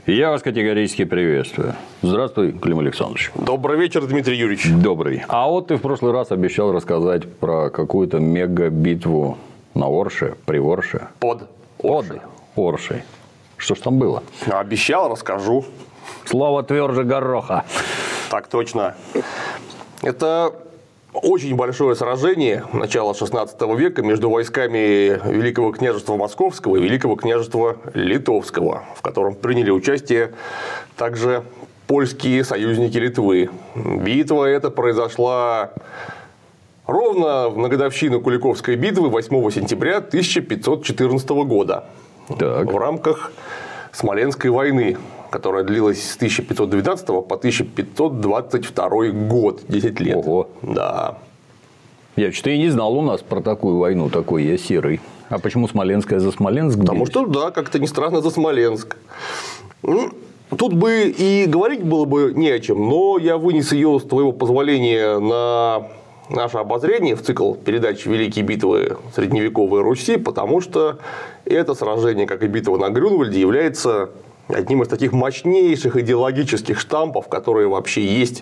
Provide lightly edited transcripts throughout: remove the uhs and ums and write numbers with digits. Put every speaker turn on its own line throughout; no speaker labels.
Я вас категорически приветствую. Здравствуй, Клим Александрович.
Добрый вечер, Дмитрий Юрьевич.
Добрый. А вот ты в прошлый раз обещал рассказать про какую-то мега-битву на Орше, при Орше.
Под
Оршей. Что ж там было?
Обещал, расскажу.
Слово тверже гороха.
Так точно. Это очень большое сражение начала XVI века между войсками Великого княжества Московского и Великого княжества Литовского, в котором приняли участие также польские союзники Литвы. Битва эта произошла ровно на годовщину Куликовской битвы 8 сентября 1514 года в рамках Смоленской войны, которая длилась с 1512 по 1522 год, 10 лет.
Ого.
Да.
Я что-то и не знал у нас про такую войну, такой я серый. А почему Смоленская за Смоленск?
Потому что, да, как-то не странно за Смоленск. Тут бы и говорить было бы не о чем, но я вынес ее, с твоего позволения, на наше обозрение в цикл передач «Великие битвы средневековой Руси», потому что это сражение, как и битва на Грюнвальде, является одним из таких мощнейших идеологических штампов, которые вообще есть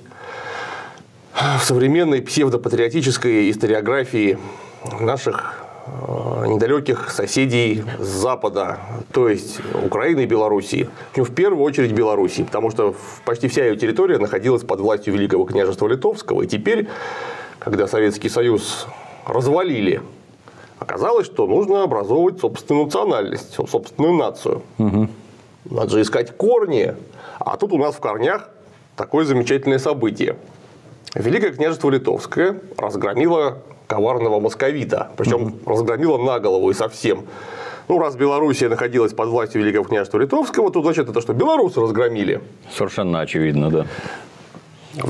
в современной псевдопатриотической историографии наших недалеких соседей с Запада, то есть Украины и Белоруссии. В первую очередь Белоруссии, потому что почти вся ее территория находилась под властью Великого княжества Литовского. И теперь, когда Советский Союз развалили, оказалось, что нужно образовывать собственную национальность, собственную нацию. Надо же искать корни. А тут у нас в корнях такое замечательное событие. Великое княжество Литовское разгромило коварного московита. Причем разгромило на голову и совсем. Ну, раз Белоруссия находилась под властью Великого княжества Литовского, то значит это, что белорусы разгромили.
Совершенно очевидно, да.
В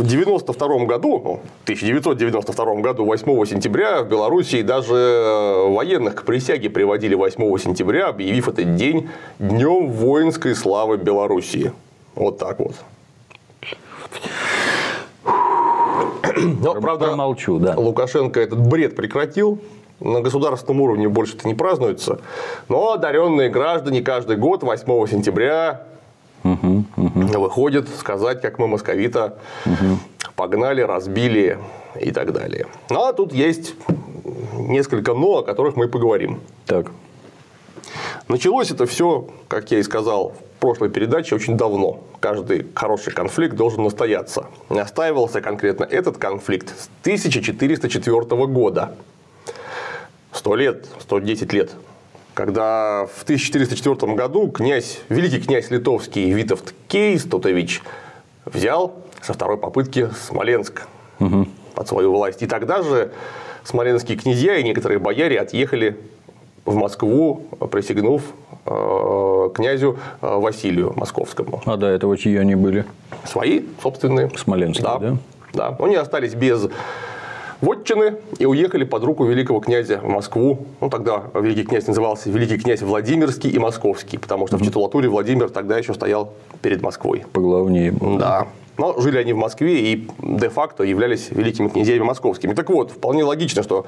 1992 году, 8 сентября, в Белоруссии даже военных к присяге приводили 8 сентября, объявив этот день Днем воинской славы Белоруссии. Вот так вот. Но, правда,
промолчу, да.
Лукашенко этот бред прекратил. На государственном уровне больше это не празднуется. Но одаренные граждане каждый год 8 сентября выходят сказать, как мы московита погнали, разбили и так далее. Ну, а тут есть несколько «но», о которых мы поговорим.
Так.
Началось это все, как я и сказал в прошлой передаче, очень давно. Каждый хороший конфликт должен настояться. Настаивался конкретно этот конфликт с 1404 года. 100 лет, 110 лет. Когда в 1404 году великий князь литовский Витовт Кейстутович взял со второй попытки Смоленск под свою власть. И тогда же смоленские князья и некоторые бояре отъехали в Москву, присягнув князю Василию Московскому.
А до этого чьи они были?
Свои, собственные.
Смоленские, да?
Да. Они остались без вотчины и уехали под руку великого князя в Москву. Ну, тогда великий князь назывался великий князь Владимирский и Московский, потому что в титулатуре Владимир тогда еще стоял перед Москвой.
Поглавнее был.
Да. Но жили они в Москве и де-факто являлись великими князьями московскими. Так вот, вполне логично, что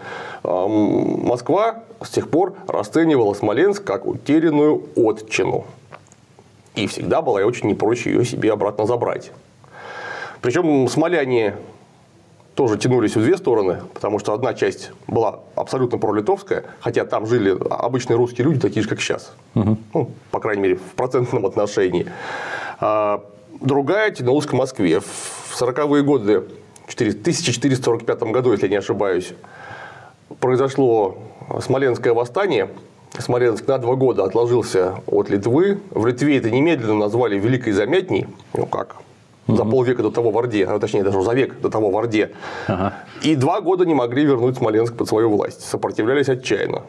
Москва с тех пор расценивала Смоленск как утерянную отчину. И всегда была очень не прочь ее себе обратно забрать. Причем смоляне тоже тянулись в две стороны, потому что одна часть была абсолютно пролитовская, хотя там жили обычные русские люди, такие же, как сейчас. Ну, по крайней мере, в процентном отношении. Другая тянулась к Москве. В 40-е годы, в 1445 году, если я не ошибаюсь, произошло Смоленское восстание. Смоленск на 2 года отложился от Литвы. В Литве это немедленно назвали Великой Замятней. Ну как? За полвека до того в Орде, а точнее даже за век до того в Орде. И 2 года не могли вернуть Смоленск под свою власть. Сопротивлялись отчаянно.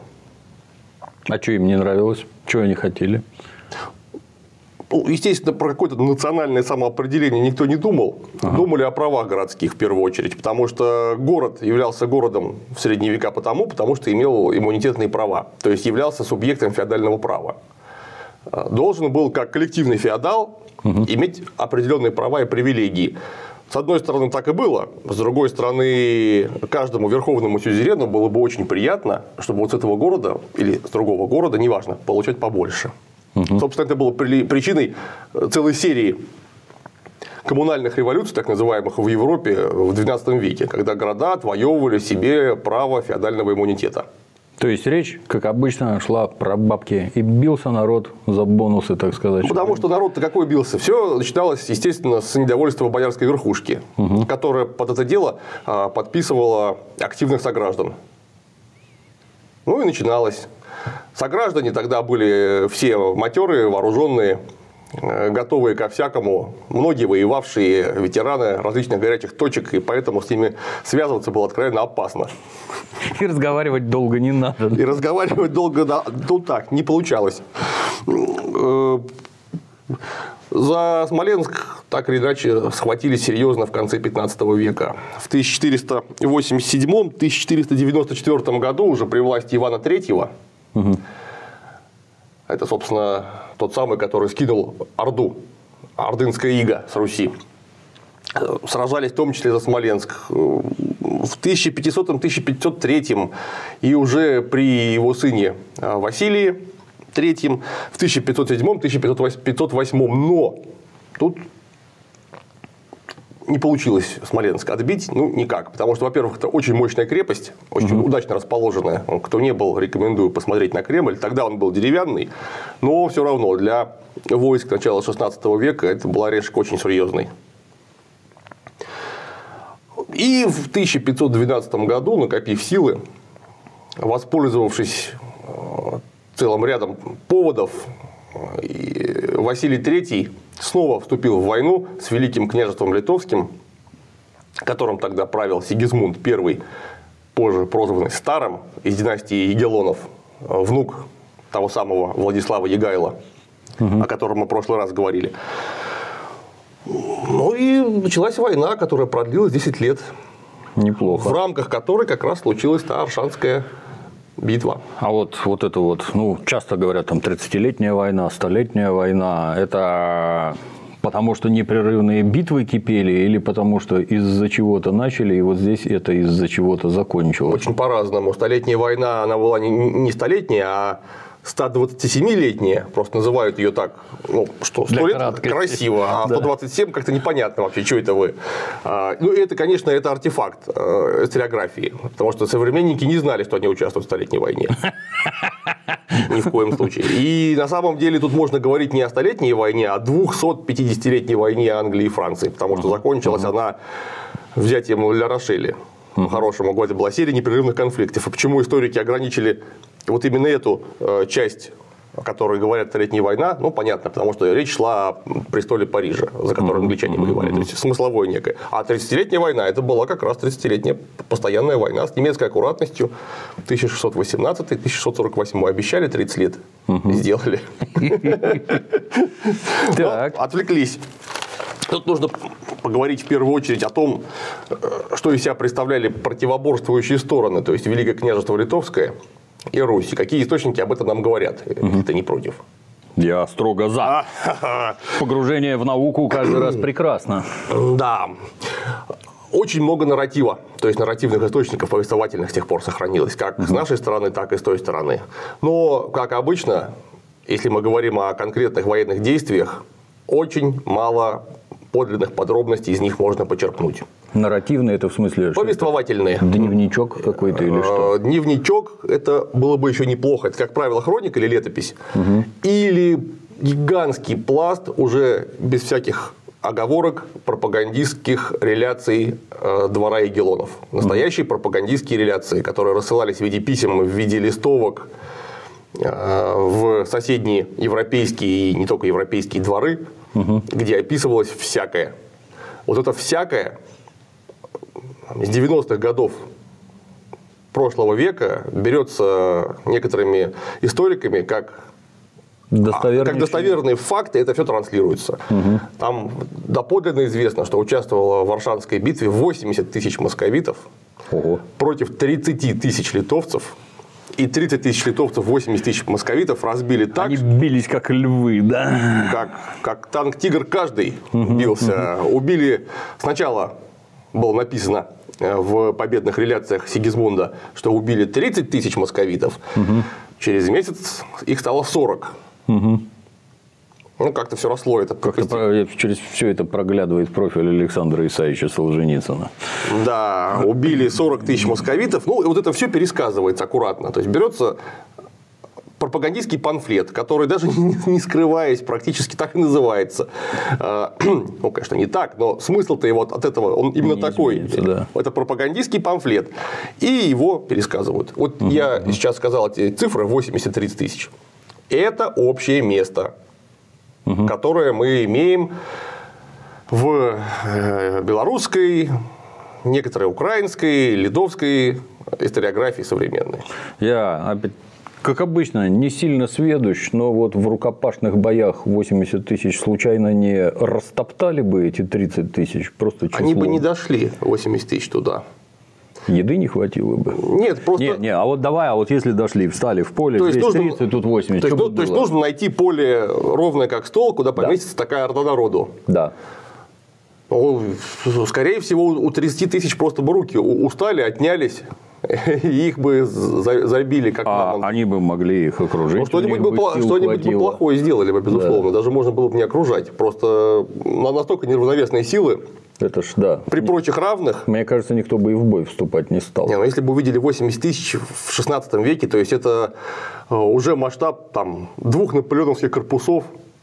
А что им не нравилось? Чего они хотели?
Естественно, про какое-то национальное самоопределение никто не думал. Думали о правах городских в первую очередь. Потому что город являлся городом в средние века потому что имел иммунитетные права. То есть являлся субъектом феодального права. Должен был, как коллективный феодал, иметь определенные права и привилегии. С одной стороны, так и было. С другой стороны, каждому верховному сюзерену было бы очень приятно, чтобы вот с этого города или с другого города, неважно, получать побольше. Собственно, это было причиной целой серии коммунальных революций, так называемых, в Европе в XII веке, когда города отвоевывали себе право феодального иммунитета.
То есть речь, как обычно, шла про бабки, и бился народ за бонусы, так сказать.
Потому что народ-то какой бился? Все начиналось, естественно, с недовольства боярской верхушки, которая под это дело подписывала активных сограждан. Ну и начиналось. Сограждане тогда были все матерые, вооруженные, готовые ко всякому, многие воевавшие ветераны различных горячих точек, и поэтому с ними связываться было откровенно опасно.
И разговаривать долго не надо.
И разговаривать долго, ну так, не получалось. За Смоленск так или иначе схватились серьезно в конце 15 века. В 1487-1494 году уже при власти Ивана III, это, собственно, тот самый, который скинул Орду, ордынская ига с Руси, сражались в том числе за Смоленск. В 1500-1503 и уже при его сыне Василии III в 1507-1508. Но тут не получилось Смоленск отбить, ну, никак. Потому что, во-первых, это очень мощная крепость, очень удачно расположенная. Кто не был, рекомендую посмотреть на Кремль. Тогда он был деревянный, но все равно для войск начала 16 века это был орешек очень серьезный. И в 1512 году, накопив силы, воспользовавшись целым рядом поводов, Василий III снова вступил в войну с Великим княжеством Литовским, которым тогда правил Сигизмунд I, позже прозванный Старым, из династии Ягеллонов, внук того самого Владислава Ягайла, о котором мы в прошлый раз говорили. Ну и началась война, которая продлилась 10 лет.
Неплохо.
В рамках которой как раз случилась та Оршанская битва.
А вот это вот, ну, часто говорят, там, 30-летняя война, 100-летняя война, это потому что непрерывные битвы кипели или потому что из-за чего-то начали, и вот здесь это из-за чего-то закончилось?
Очень по-разному. 100-летняя война, она была не 100-летняя, а 127-летняя, просто называют ее так, ну, что 100 лет красиво, а 127 как-то непонятно вообще, что это вы. Ну, это, конечно, это артефакт историографии, потому что современники не знали, что они участвуют в 100-летней войне. Ни в коем случае. И на самом деле тут можно говорить не о 100-летней войне, а о 250-летней войне Англии и Франции, потому что закончилась она взятием Ля-Рошеля. По-хорошему, это была серия непрерывных конфликтов. И почему историки ограничили вот именно эту часть, о которой говорят «Столетняя война», ну, понятно, потому что речь шла о престоле Парижа, за который англичане воевали, то есть смысловое некое. А 30-летняя война – это была как раз 30-летняя постоянная война с немецкой аккуратностью 1618-1648. Обещали 30 лет, сделали. Отвлеклись. Тут нужно поговорить в первую очередь о том, что из себя представляли противоборствующие стороны, то есть Великое княжество Литовское и Русь. Какие источники об этом нам говорят, если ты не против?
Я строго за. Погружение в науку каждый раз прекрасно.
Да. Очень много нарратива, то есть нарративных источников повествовательных с тех пор сохранилось, как с нашей стороны, так и с той стороны. Но, как обычно, если мы говорим о конкретных военных действиях, очень мало подлинных подробностей из них можно почерпнуть.
Нарративные – это в смысле?
Повествовательные.
Дневничок какой-то или что?
Дневничок – это было бы еще неплохо. Это, как правило, хроника или летопись. Или гигантский пласт уже без всяких оговорок пропагандистских реляций двора Ягеллонов. Настоящие пропагандистские реляции, которые рассылались в виде писем, в виде листовок в соседние европейские и не только европейские дворы, где описывалось всякое. Вот это всякое с 90-х годов прошлого века берется некоторыми историками как достоверные факты, это все транслируется. Там доподлинно известно, что участвовало в Оршанской битве 80 тысяч московитов против 30 тысяч литовцев. И 30 тысяч литовцев, 80 тысяч московитов разбили так.
Они бились как львы, да?
Как танк «Тигр» каждый бился. Убили. Сначала было написано в победных реляциях Сигизмунда, что убили 30 тысяч московитов. Через месяц их стало 40. Ну, как-то все росло это.
Как-то через все это проглядывает профиль Александра Исаевича Солженицына.
Да, убили 40 тысяч московитов. Ну, и вот это все пересказывается аккуратно. То есть, берется пропагандистский памфлет, который даже не скрываясь практически так и называется. Ну, конечно, не так, но смысл-то его от этого, он именно не такой. Да. Это пропагандистский памфлет. И его пересказывают. Вот я сейчас сказал эти цифры 80-30 тысяч. Это общее место, которое мы имеем в белорусской, некоторой украинской, литовской историографии современной.
Я опять, как обычно, не сильно сведущ, но вот в рукопашных боях 80 тысяч случайно не растоптали бы эти 30 тысяч? Просто число.
Они бы не дошли 80 тысяч туда.
Еды не хватило бы.
Нет, просто...
Не, а вот давай, а вот если дошли, встали в поле, здесь нужно... 30, тут 80,
то есть, нужно найти поле ровное как стол, куда поместится такая орда народу.
Да.
Скорее всего, у 30 тысяч просто бы руки устали, отнялись, и их бы забили как мамонт.
Они бы могли их окружить.
Что-нибудь бы плохое сделали бы, безусловно. Да. Даже можно было бы не окружать. Просто настолько неравновесные силы.
Это ж да.
При прочих равных.
Мне кажется, никто бы и в бой вступать не стал.
Но если бы увидели 80 тысяч в 16 веке, то есть это уже масштаб там, 2 наполеоновских корпусов.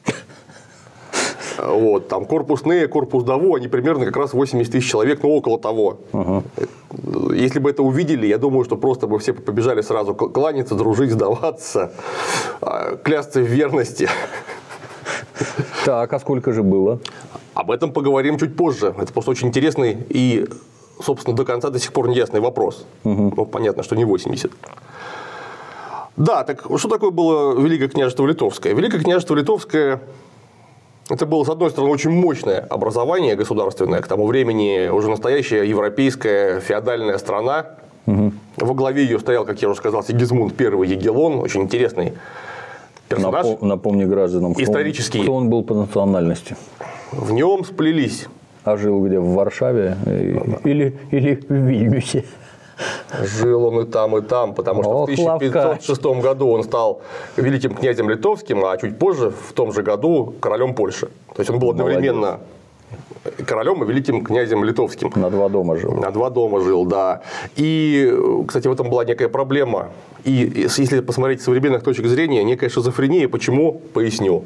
Вот, там корпус Нея, корпус Даво, они примерно как раз 80 тысяч человек, ну около того. Если бы это увидели, я думаю, что просто бы все побежали сразу кланяться, дружить, сдаваться, клясться в верности.
Так, а сколько же было?
Об этом поговорим чуть позже. Это просто очень интересный и, собственно, до конца до сих пор неясный вопрос. Ну, понятно, что не 80. Да, так что такое было Великое княжество Литовское? Великое княжество Литовское – это было, с одной стороны, очень мощное образование государственное. К тому времени уже настоящая европейская феодальная страна. Во главе ее стоял, как я уже сказал, Сигизмунд I Егелон. Очень интересный персонаж.
Напомни гражданам,
исторический.
Кто он был по национальности?
В нем сплелись.
А жил где? В Варшаве или в Вильнюсе?
Жил он и там, потому что в 1506 году он стал великим князем литовским, а чуть позже, в том же году, королем Польши. То есть он был одновременно королем и великим князем литовским.
На 2 дома жил.
На 2 дома жил, да. И, кстати, в этом была некая проблема. И если посмотреть с современных точек зрения, некая шизофрения. Почему? Поясню.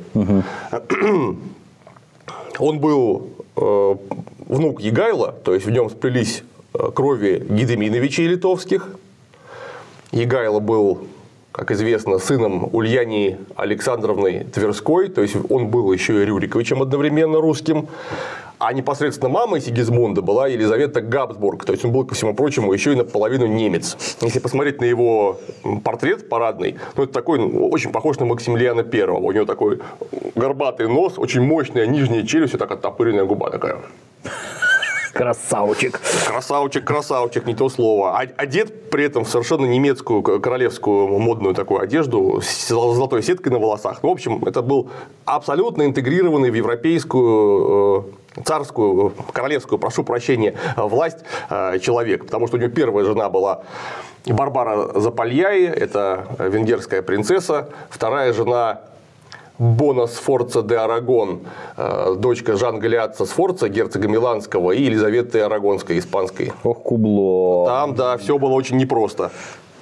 Он был внук Егайла, то есть в нем сплелись крови Гедеминовичей литовских. Егайло был, как известно, сыном Ульянии Александровны Тверской, то есть он был еще и Рюриковичем одновременно русским. А непосредственно мамой Сигизмунда была Елизавета Габсбург, то есть он был, ко всему прочему, еще и наполовину немец. Если посмотреть на его портрет парадный, ну, это такой очень похож на Максимилиана I. У него такой горбатый нос, очень мощная нижняя челюсть и так оттопыренная губа такая.
Красавчик.
Красавчик, не то слово. Одет при этом в совершенно немецкую королевскую модную такую одежду с золотой сеткой на волосах. Ну, в общем, это был абсолютно интегрированный в европейскую царскую, королевскую, прошу прощения, власть человек. Потому что у него первая жена была Барбара Запальяи, это венгерская принцесса. Вторая жена Бона Сфорца де Арагон, дочка Жан-Галиатца Сфорца, герцога Миланского, и Елизаветы Арагонской, испанской.
Ох, кубло.
Там, да, все было очень непросто.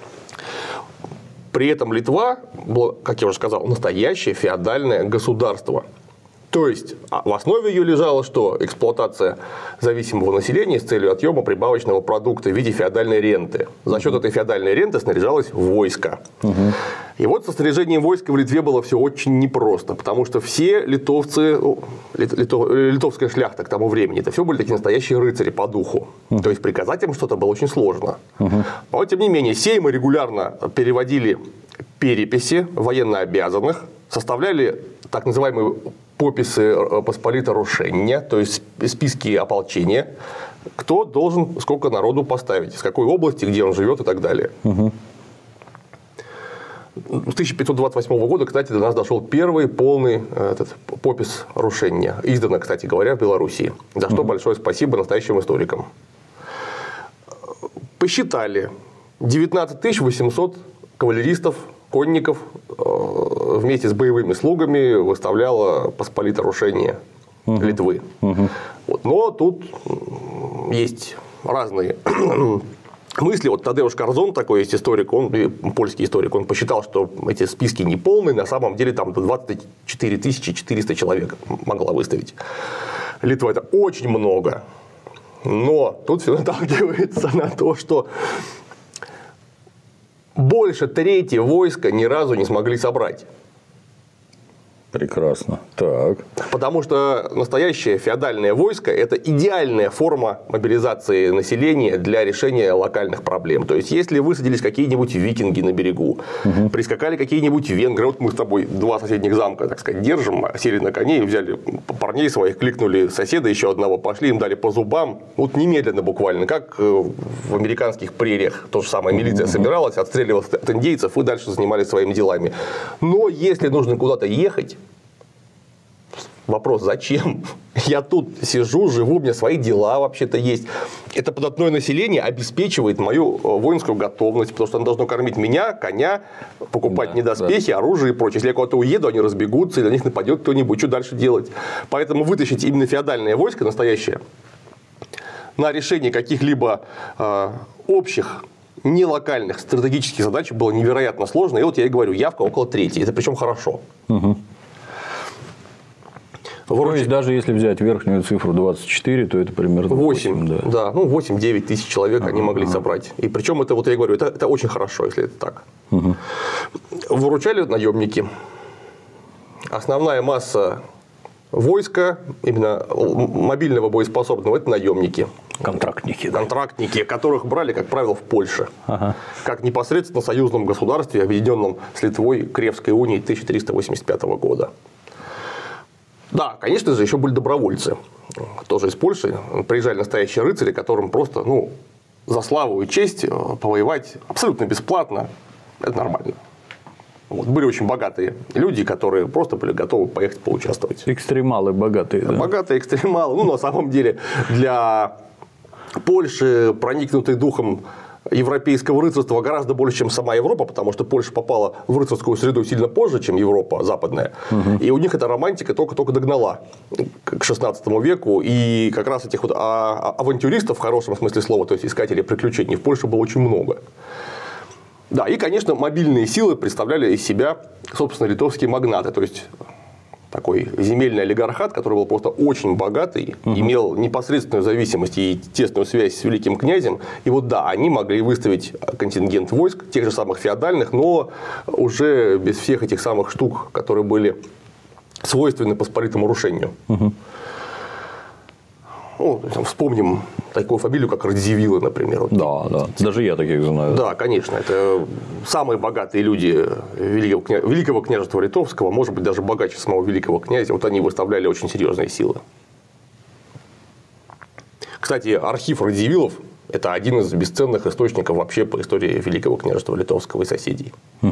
При этом Литва была, как я уже сказал, настоящее феодальное государство. То есть, в основе ее лежала что? Эксплуатация зависимого населения с целью отъема прибавочного продукта в виде феодальной ренты. За счет этой феодальной ренты снаряжалось войско. И вот со снаряжением войска в Литве было все очень непросто, потому что все литовцы, литовская шляхта к тому времени, это все были такие настоящие рыцари по духу. То есть, приказать им что-то было очень сложно. Но, тем не менее, сеймы регулярно переводили переписи военнообязанных, составляли так называемые пописы посполиторушения, то есть списки ополчения, кто должен сколько народу поставить, с какой области, где он живет и так далее. С 1528 года, кстати, до нас дошел первый полный попис рушения. Издано, кстати говоря, в Белоруссии. За что большое спасибо настоящим историкам. Посчитали 19 800 кавалеристов конников вместе с боевыми слугами выставляла посполиторушение Литвы. Вот. Но тут есть разные мысли. Вот Тадеуш Корзон, такой есть историк, он польский историк, он посчитал, что эти списки неполные, на самом деле там до 24 400 человек могла выставить Литва. Это очень много. Но тут все наталкивается на то, что больше трети войска ни разу не смогли собрать.
Прекрасно. Так.
Потому что настоящее феодальное войско – это идеальная форма мобилизации населения для решения локальных проблем. То есть, если высадились какие-нибудь викинги на берегу, прискакали какие-нибудь венгры, вот мы с тобой два соседних замка, так сказать, держим, сели на коней, взяли парней своих, кликнули соседа еще одного, пошли, им дали по зубам, вот немедленно буквально, как в американских прериях, то же самое, милиция собиралась, отстреливалась от индейцев и дальше занимались своими делами. Но если нужно куда-то ехать, вопрос, зачем? Я тут сижу, живу, у меня свои дела вообще-то есть. Это податное население обеспечивает мою воинскую готовность, потому что оно должно кормить меня, коня, покупать мне доспехи, оружие и прочее. Если я куда-то уеду, они разбегутся, и на них нападет кто-нибудь, что дальше делать? Поэтому вытащить именно феодальное войско настоящее на решение каких-либо общих, не локальных стратегических задач было невероятно сложно. И вот я и говорю, явка около трети. Это причем хорошо.
То есть, даже если взять верхнюю цифру 24, то это примерно 8.
Да, ну 8-9 тысяч человек они могли собрать. И причем это, вот я говорю, это очень хорошо, если это так. Выручали наемники. Основная масса войска, именно мобильного боеспособного, это наемники.
Контрактники.
Контрактники, которых брали, как правило, в Польше. Как непосредственно в союзном государстве, объединенном с Литвой Кревской унией 1385 года. Да, конечно же, еще были добровольцы, тоже из Польши. Приезжали настоящие рыцари, которым просто за славу и честь повоевать абсолютно бесплатно. Это нормально. Вот. Были очень богатые люди, которые просто были готовы поехать поучаствовать.
Экстремалы богатые. Да?
Богатые экстремалы. Ну, на самом деле, для Польши, проникнутой духом европейского рыцарства, гораздо больше, чем сама Европа, потому что Польша попала в рыцарскую среду сильно позже, чем Европа западная. И у них эта романтика только догнала к 16 веку. И как раз этих вот авантюристов, в хорошем смысле слова, то есть искателей приключений, в Польше было очень много. Да, и, конечно, мобильные силы представляли из себя, собственно, литовские магнаты. То есть, такой земельный олигархат, который был просто очень богатый, имел непосредственную зависимость и тесную связь с великим князем. И вот да, они могли выставить контингент войск, тех же самых феодальных, но уже без всех этих самых штук, которые были свойственны посполитому рушению. Ну, вспомним такую фамилию, как Радзивиллы, например.
Да, даже я таких знаю.
Да, конечно, это самые богатые люди Великого княжества Литовского, может быть, даже богаче самого великого князя. Вот они выставляли очень серьезные силы. Кстати, архив Радзивиллов – это один из бесценных источников вообще по истории Великого княжества Литовского и соседей.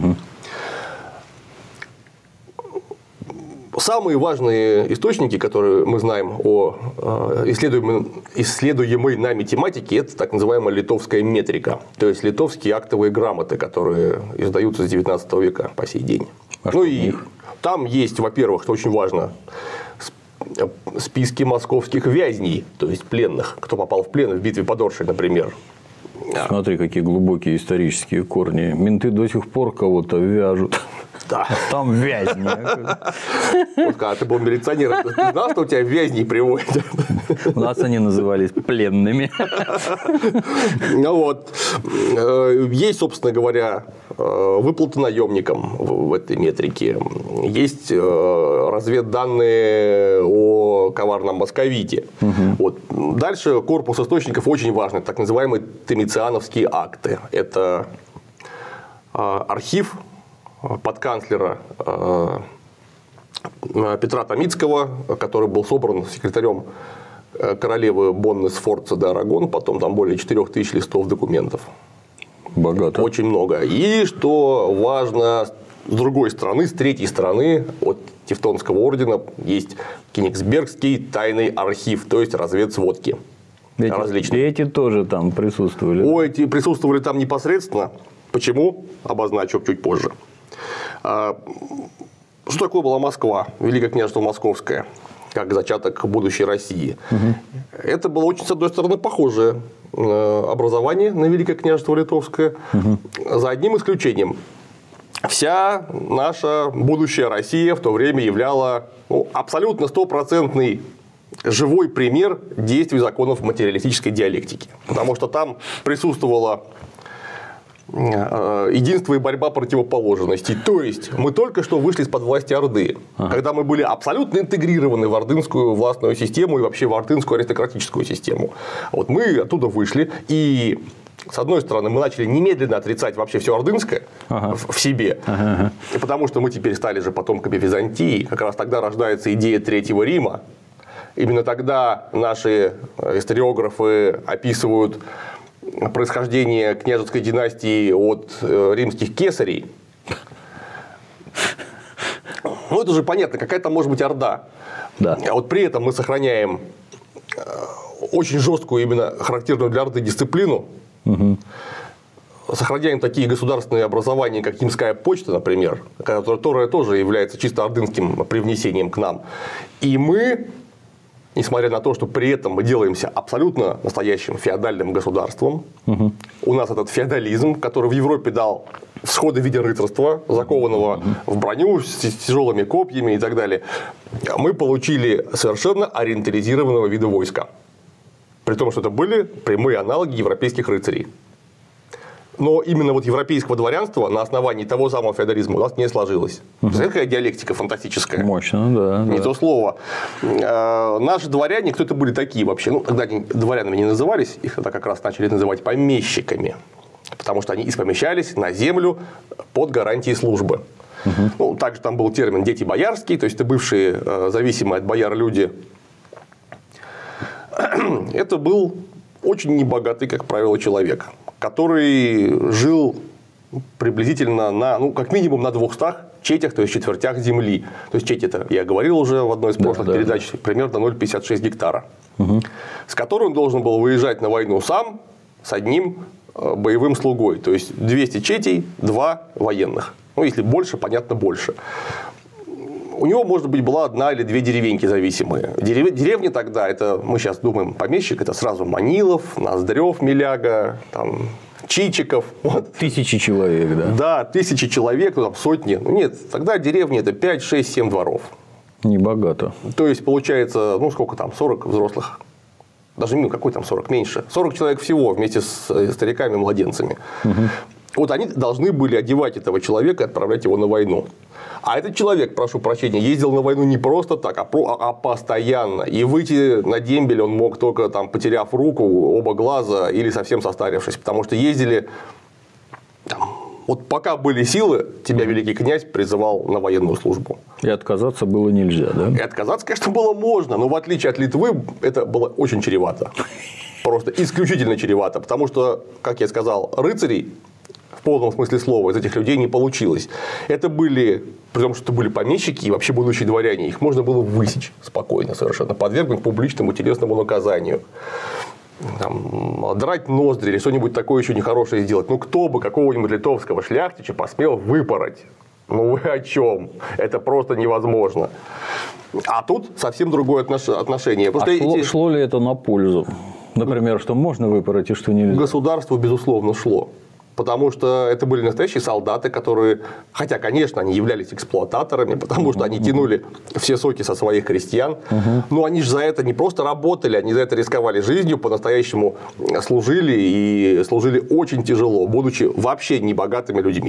Самые важные источники, которые мы знаем о исследуемой нами тематике, это так называемая литовская метрика, то есть литовские актовые грамоты, которые издаются с 19 века по сей день. Там есть, во-первых, что очень важно, списки московских вязней, то есть пленных, кто попал в плен в битве под Оршей, например.
Смотри, какие глубокие исторические корни. Менты до сих пор кого-то вяжут.
Да.
А там вязни.
Вот когда ты был милиционером, ты знал, что у тебя вязней приводят?
У нас они назывались пленными.
Вот. Есть, собственно говоря, выплаты наемникам в этой метрике. Есть разведданные о коварном московите. Вот. Дальше корпус источников очень важный, так называемые томициановские акты. Это архив подканцлера Петра Томицкого, который был собран секретарем королевы Бонны Сфорца де Арагон, потом там более 4000 листов документов.
Богато.
Очень много. И, что важно, с другой стороны, с третьей стороны от Тевтонского ордена есть Кенигсбергский тайный архив, то есть разведсводки.
Эти тоже там присутствовали.
Эти присутствовали там непосредственно. Почему? Обозначу чуть позже. Что такое была Москва, Великое княжество Московское, как зачаток будущей России? Это было очень, с одной стороны, похожее образование на Великое княжество Литовское, за одним исключением. Вся наша будущая Россия в то время являла абсолютно стопроцентный живой пример действий законов материалистической диалектики. Потому что там присутствовало единство и борьба противоположностей. То есть, мы только что вышли из-под власти Орды, когда мы были абсолютно интегрированы в ордынскую властную систему и вообще в ордынскую аристократическую систему. Вот мы оттуда вышли, и с одной стороны, мы начали немедленно отрицать вообще все ордынское в себе, потому что мы теперь стали же потомками Византии. Как раз тогда рождается идея Третьего Рима. Именно тогда наши историографы описывают происхождение княжеской династии от римских кесарей. Ну, это же понятно, какая там может быть орда. Да. А вот при этом мы сохраняем очень жесткую, именно характерную для орды дисциплину. Сохраняем такие государственные образования, как Ямская почта, например, которая тоже является чисто ордынским привнесением к нам. И мы, несмотря на то, что при этом мы делаемся абсолютно настоящим феодальным государством, у нас этот феодализм, который в Европе дал всходы в виде рыцарства, закованного в броню с тяжелыми копьями и так далее, мы получили совершенно ориентализированного вида войска. При том, что это были прямые аналоги европейских рыцарей. Но именно вот европейского дворянства на основании того самого феодализма у нас не сложилось. Представляете, какая диалектика фантастическая?
Мощно, да.
Не то слово. Наши дворяне, кто это были такие вообще? Ну, тогда они дворянами не назывались, их тогда как раз начали называть помещиками. Потому что они испомещались на землю под гарантией службы. Ну, также там был термин «дети боярские», то есть это бывшие зависимые от бояр люди. Это был очень небогатый, как правило, человек, который жил приблизительно на, ну, как минимум на 200 четях, то есть четвертях земли. То есть четь — это, я говорил уже в одной из прошлых передач, примерно 0,56 гектара, с которым он должен был выезжать на войну сам с одним боевым слугой. То есть 200 четей, 2 военных. Ну, если больше, понятно, больше. У него, может быть, была 1 или 2 деревеньки зависимые. Деревни тогда, это мы сейчас думаем, помещик, это сразу Манилов, Ноздрев, Миляга, там, Чичиков. Вот.
1000 человек, да?
Да, 1000 человек, ну, там, сотни. Ну, нет, тогда деревни это 5, 6, 7 дворов.
Небогато.
То есть, получается, ну, сколько там, 40 взрослых. Даже, ну, какой там 40, меньше. 40 человек всего вместе с стариками и младенцами. Вот они должны были одевать этого человека и отправлять его на войну. А этот человек, прошу прощения, ездил на войну не просто так, а постоянно. И выйти на дембель он мог только там, потеряв руку, оба глаза или совсем состарившись. Потому что ездили... Там, вот пока были силы, тебя великий князь призывал на военную службу.
И отказаться было нельзя, да?
И отказаться, конечно, было можно. Но в отличие от Литвы, это было очень чревато. Просто исключительно чревато. Потому что, как я сказал, рыцарей... в полном смысле слова из этих людей не получилось. Это были, при том, что это были помещики и вообще будущие дворяне, их можно было высечь спокойно совершенно, подвергнуть публичному телесному наказанию. Там, драть ноздри или что-нибудь такое еще нехорошее сделать. Ну, кто бы какого-нибудь литовского шляхтича посмел выпороть? Ну, вы о чем? Это просто невозможно. А тут совсем другое отношение.
Шло ли это на пользу? Например, что можно выпороть и что нельзя?
Государству, безусловно, шло. Потому что это были настоящие солдаты, которые, хотя, конечно, они являлись эксплуататорами, потому что они тянули все соки со своих крестьян, но они же за это не просто работали, они за это рисковали жизнью, по-настоящему служили и служили очень тяжело, будучи вообще небогатыми людьми.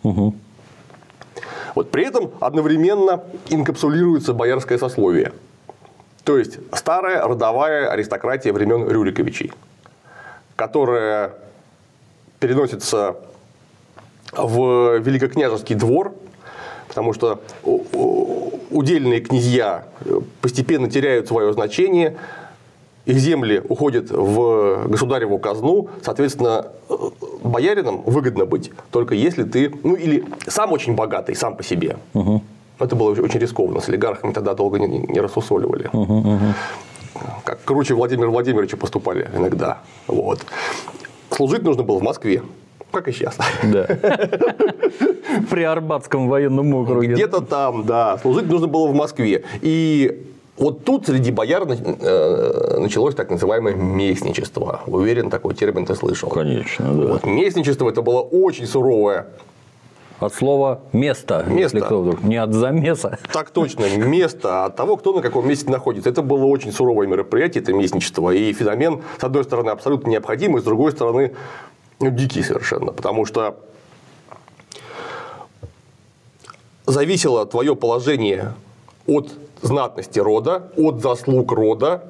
Вот при этом одновременно инкапсулируется боярское сословие. То есть старая родовая аристократия времен Рюриковичей, которая переносится в великокняжеский двор, потому что удельные князья постепенно теряют свое значение, их земли уходят в государеву казну, соответственно, боярином выгодно быть, только если ты, ну или сам очень богатый, сам по себе. Это было очень рискованно, с олигархами тогда долго не рассусоливали. Как круче Владимира Владимировича поступали иногда. Вот. Служить нужно было в Москве. Как и сейчас.
Да. При Арбатском военном округе.
Где-то там, да. Служить нужно было в Москве. И вот тут среди бояр началось так называемое местничество. Уверен, такой термин ты слышал.
Конечно, да.
Вот, местничество – это было очень суровое.
От слова «место», если кто вдруг, не от замеса.
Так точно, место, от того, кто на каком месте находится. Это было очень суровое мероприятие, это местничество. И феномен, с одной стороны, абсолютно необходимый, с другой стороны, дикий совершенно. Потому что зависело твое положение от знатности рода, от заслуг рода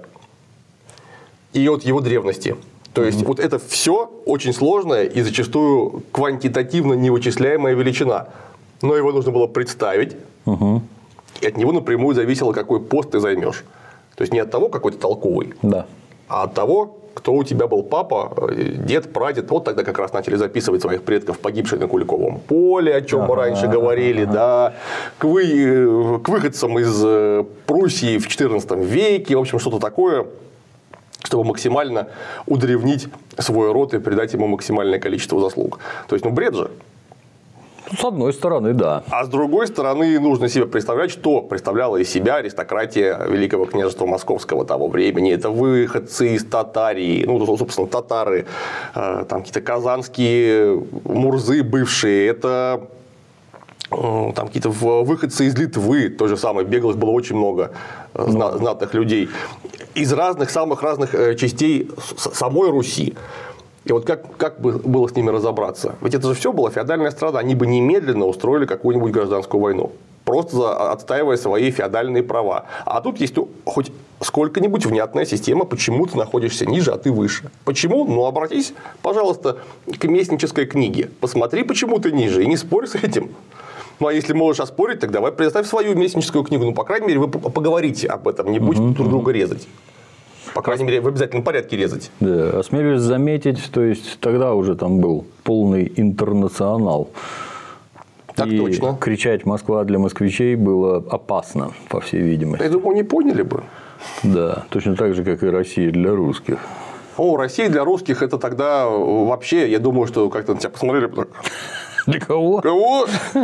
и от его древности. То есть, вот это все очень сложная и зачастую квантитативно невычисляемая величина. Но его нужно было представить, и от него напрямую зависело, какой пост ты займешь. То есть, не от того, какой ты толковый,
да,
а от того, кто у тебя был папа, дед, прадед. Вот тогда как раз начали записывать своих предков, погибших на Куликовом поле, о чем мы раньше говорили, да, к выходцам из Пруссии в XIV веке, в общем, что-то такое, чтобы максимально удревнить свой род и придать ему максимальное количество заслуг. То есть, бред же.
С одной стороны, да.
А с другой стороны, нужно себе представлять, что представляла из себя аристократия Великого княжества Московского того времени. Это выходцы из Татарии, собственно, татары, там какие-то казанские мурзы бывшие, это там какие-то выходцы из Литвы, то же самое, беглых было очень много знатных людей, из самых разных частей самой Руси. И вот как бы было с ними разобраться? Ведь это же все была феодальная страна, они бы немедленно устроили какую-нибудь гражданскую войну, просто отстаивая свои феодальные права. А тут есть хоть сколько-нибудь внятная система, почему ты находишься ниже, а ты выше. Почему? Обратись, пожалуйста, к местнической книге, посмотри, почему ты ниже, и не спорь с этим. А если можешь оспорить, так давай предоставь свою местническую книгу. По крайней мере, вы поговорите об этом, не будете друг друга резать. По крайней мере, в обязательном порядке резать.
Да, осмелюсь заметить, то есть тогда уже там был полный интернационал.
Так
и
точно.
Кричать «Москва» для москвичей было опасно, по всей видимости.
Я думаю, не поняли бы.
Да, точно так же, как и Россия для русских.
Россия для русских – это тогда вообще, я думаю, что как-то на тебя посмотрели.
Для кого?
Кого?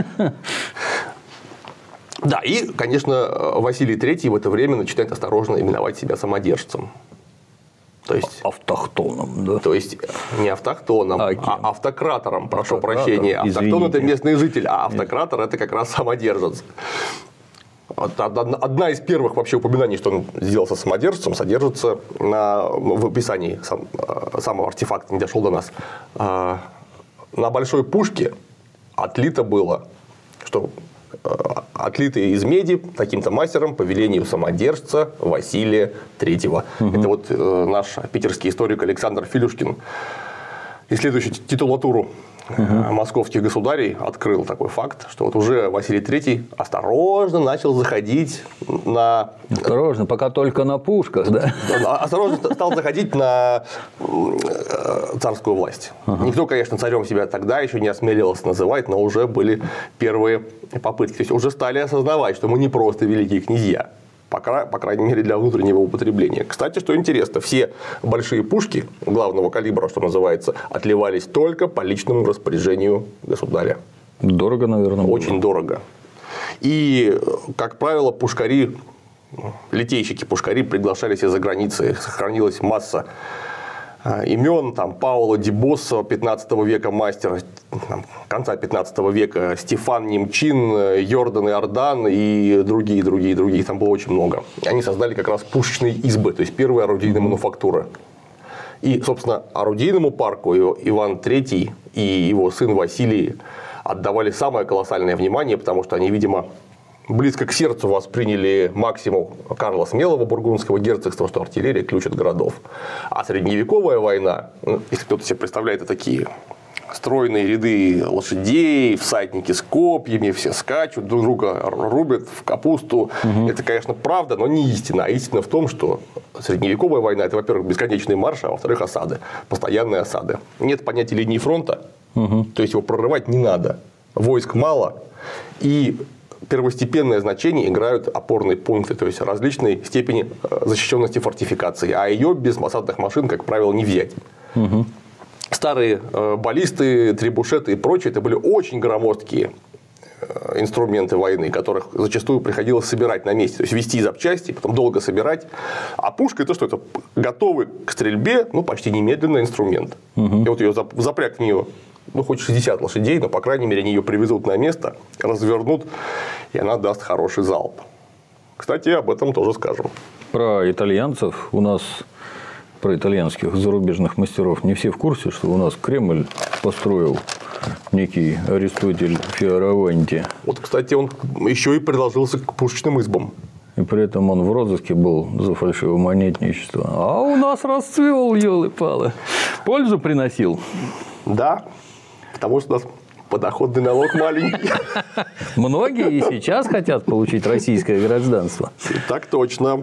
Да, и, конечно, Василий III в это время начинает осторожно именовать себя самодержцем. То есть,
автохтоном, да?
То есть, не автохтоном, а автократором, прошу прощения. Автохтон – это местный житель, а автократор – это как раз самодержец. Одна из первых вообще упоминаний, что он сделался самодержцем, содержится в описании самого артефакта, не дошел до нас. На большой пушке отлито было, что отлито из меди таким-то мастером по велению самодержца Василия III. Это вот наш питерский историк Александр Филюшкин, исследующий титулатуру московских государей, открыл такой факт, что вот уже Василий III осторожно начал заходить на...
Осторожно, пока только на пушках, да?
Осторожно стал заходить на царскую власть. Никто, конечно, царем себя тогда еще не осмеливался называть, но уже были первые попытки. То есть, уже стали осознавать, что мы не просто великие князья. По крайней мере, для внутреннего употребления. Кстати, что интересно, все большие пушки главного калибра, что называется, отливались только по личному распоряжению государя.
Дорого, наверное, было.
Очень дорого. И, как правило, пушкари, литейщики-пушкари приглашались из-за границы. Сохранилась масса имен, там Пауло ди Боссо, 15 века мастер, конца 15 века, Стефан Немчин, Йордан Иордан и другие. Там было очень много. Они создали как раз пушечные избы, то есть первая орудийная мануфактура. И, собственно, орудийному парку Иван III и его сын Василий отдавали самое колоссальное внимание, потому что они, видимо, близко к сердцу восприняли максимум Карла Смелого бургундского герцогства, что артиллерия – ключ от городов. А средневековая война, если кто-то себе представляет, это такие стройные ряды лошадей, всадники с копьями, все скачут, друг друга рубят в капусту. Это, конечно, правда, но не истина. А истина в том, что средневековая война – это, во-первых, бесконечный марш, а во-вторых, осады, постоянные осады. Нет понятия линии фронта, то есть его прорывать не надо. Войск мало, и первостепенное значение играют опорные пункты, то есть различной степени защищенности фортификаций, а ее без осадных машин, как правило, не взять. старые баллисты, требушеты и прочее, это были очень громоздкие инструменты войны, которых зачастую приходилось собирать на месте, то есть везти запчасти, потом долго собирать. А пушка это что? Это готовый к стрельбе, ну, почти немедленный инструмент. И вот ее запряг в нее, ну, хоть 60 лошадей, но, по крайней мере, они ее привезут на место, развернут, и она даст хороший залп. Кстати, об этом тоже скажем.
Про итальянцев у нас, про итальянских зарубежных мастеров, не все в курсе, что у нас Кремль построил некий Аристотель Фиораванти.
Вот, кстати, он еще и приложился к пушечным избам.
И при этом он в розыске был за фальшивомонетничество. А у нас расцвел, елы-палы. Пользу приносил.
Да, потому что у нас подоходный налог маленький.
Многие и сейчас хотят получить российское гражданство.
Так точно.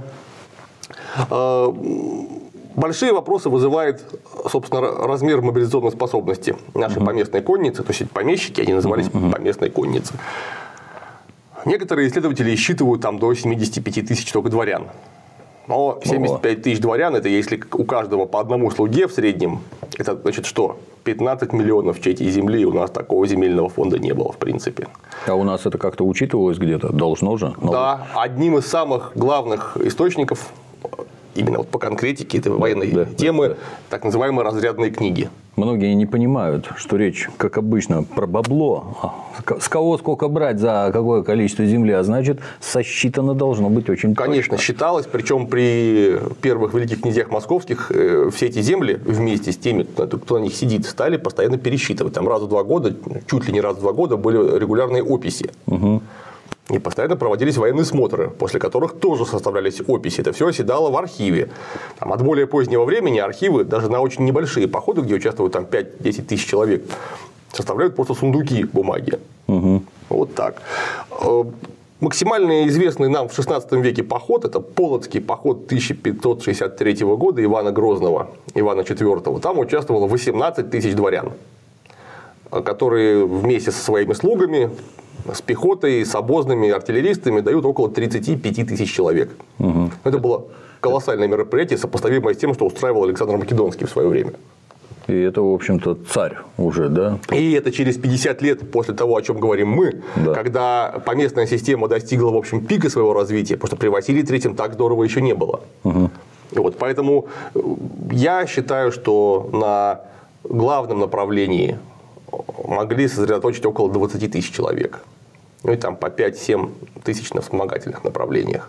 Большие вопросы вызывает, собственно, размер мобилизационной способности нашей поместной конницы. То есть, помещики, они назывались поместной конницей. Некоторые исследователи считывают там до 75 тысяч только дворян. Но 75 тысяч дворян – это если у каждого по одному слуге в среднем. Это значит что? 15 миллионов четей земли. У нас такого земельного фонда не было, в принципе.
А у нас это как-то учитывалось где-то? Должно же?
Да, одним из самых главных источников именно вот по конкретике этой военной темы, так называемые разрядные книги.
Многие не понимают, что речь, как обычно, про бабло. С кого сколько брать за какое количество земли, а значит, сосчитано должно быть очень
Конечно,
точно.
считалось, причем при первых великих князьях московских все эти земли вместе с теми, кто на них сидит, стали постоянно пересчитывать. Там раз в 2 года, чуть ли не раз в 2 года были регулярные описи. И постоянно проводились военные смотры, после которых тоже составлялись описи. Это все оседало в архиве. Там, от более позднего времени архивы, даже на очень небольшие походы, где участвуют там 5-10 тысяч человек, составляют просто сундуки бумаги. Вот так. Максимально известный нам в XVI веке поход – это Полоцкий поход 1563 года Ивана Грозного, Ивана IV. Там участвовало 18 тысяч дворян, которые вместе со своими слугами, с пехотой, с обозными артиллеристами дают около 35 тысяч человек. Это было колоссальное мероприятие, сопоставимое с тем, что устраивал Александр Македонский в свое время.
И это, в общем-то, царь уже, да?
И это через 50 лет после того, о чем говорим мы, когда поместная система достигла, в общем, пика своего развития, потому что при Василии III так здорово еще не было. Вот, поэтому я считаю, что на главном направлении могли сосредоточить около 20 тысяч человек. Ну и там по 5-7 тысяч на вспомогательных направлениях.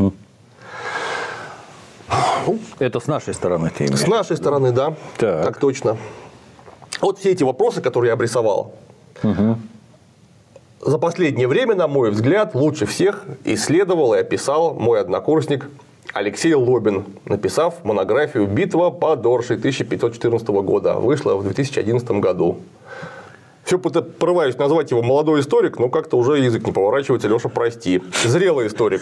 Это с нашей стороны ты имеешь?
С нашей стороны, да. Так точно. Вот все эти вопросы, которые я обрисовал, за последнее время, на мой взгляд, лучше всех исследовал и описал мой однокурсник Алексей Лобин, написав монографию «Битва под Оршей» 1514 года. Вышла в 2011 году. Все порываюсь назвать его молодой историк, но как-то уже язык не поворачивается. Леша, прости. Зрелый историк.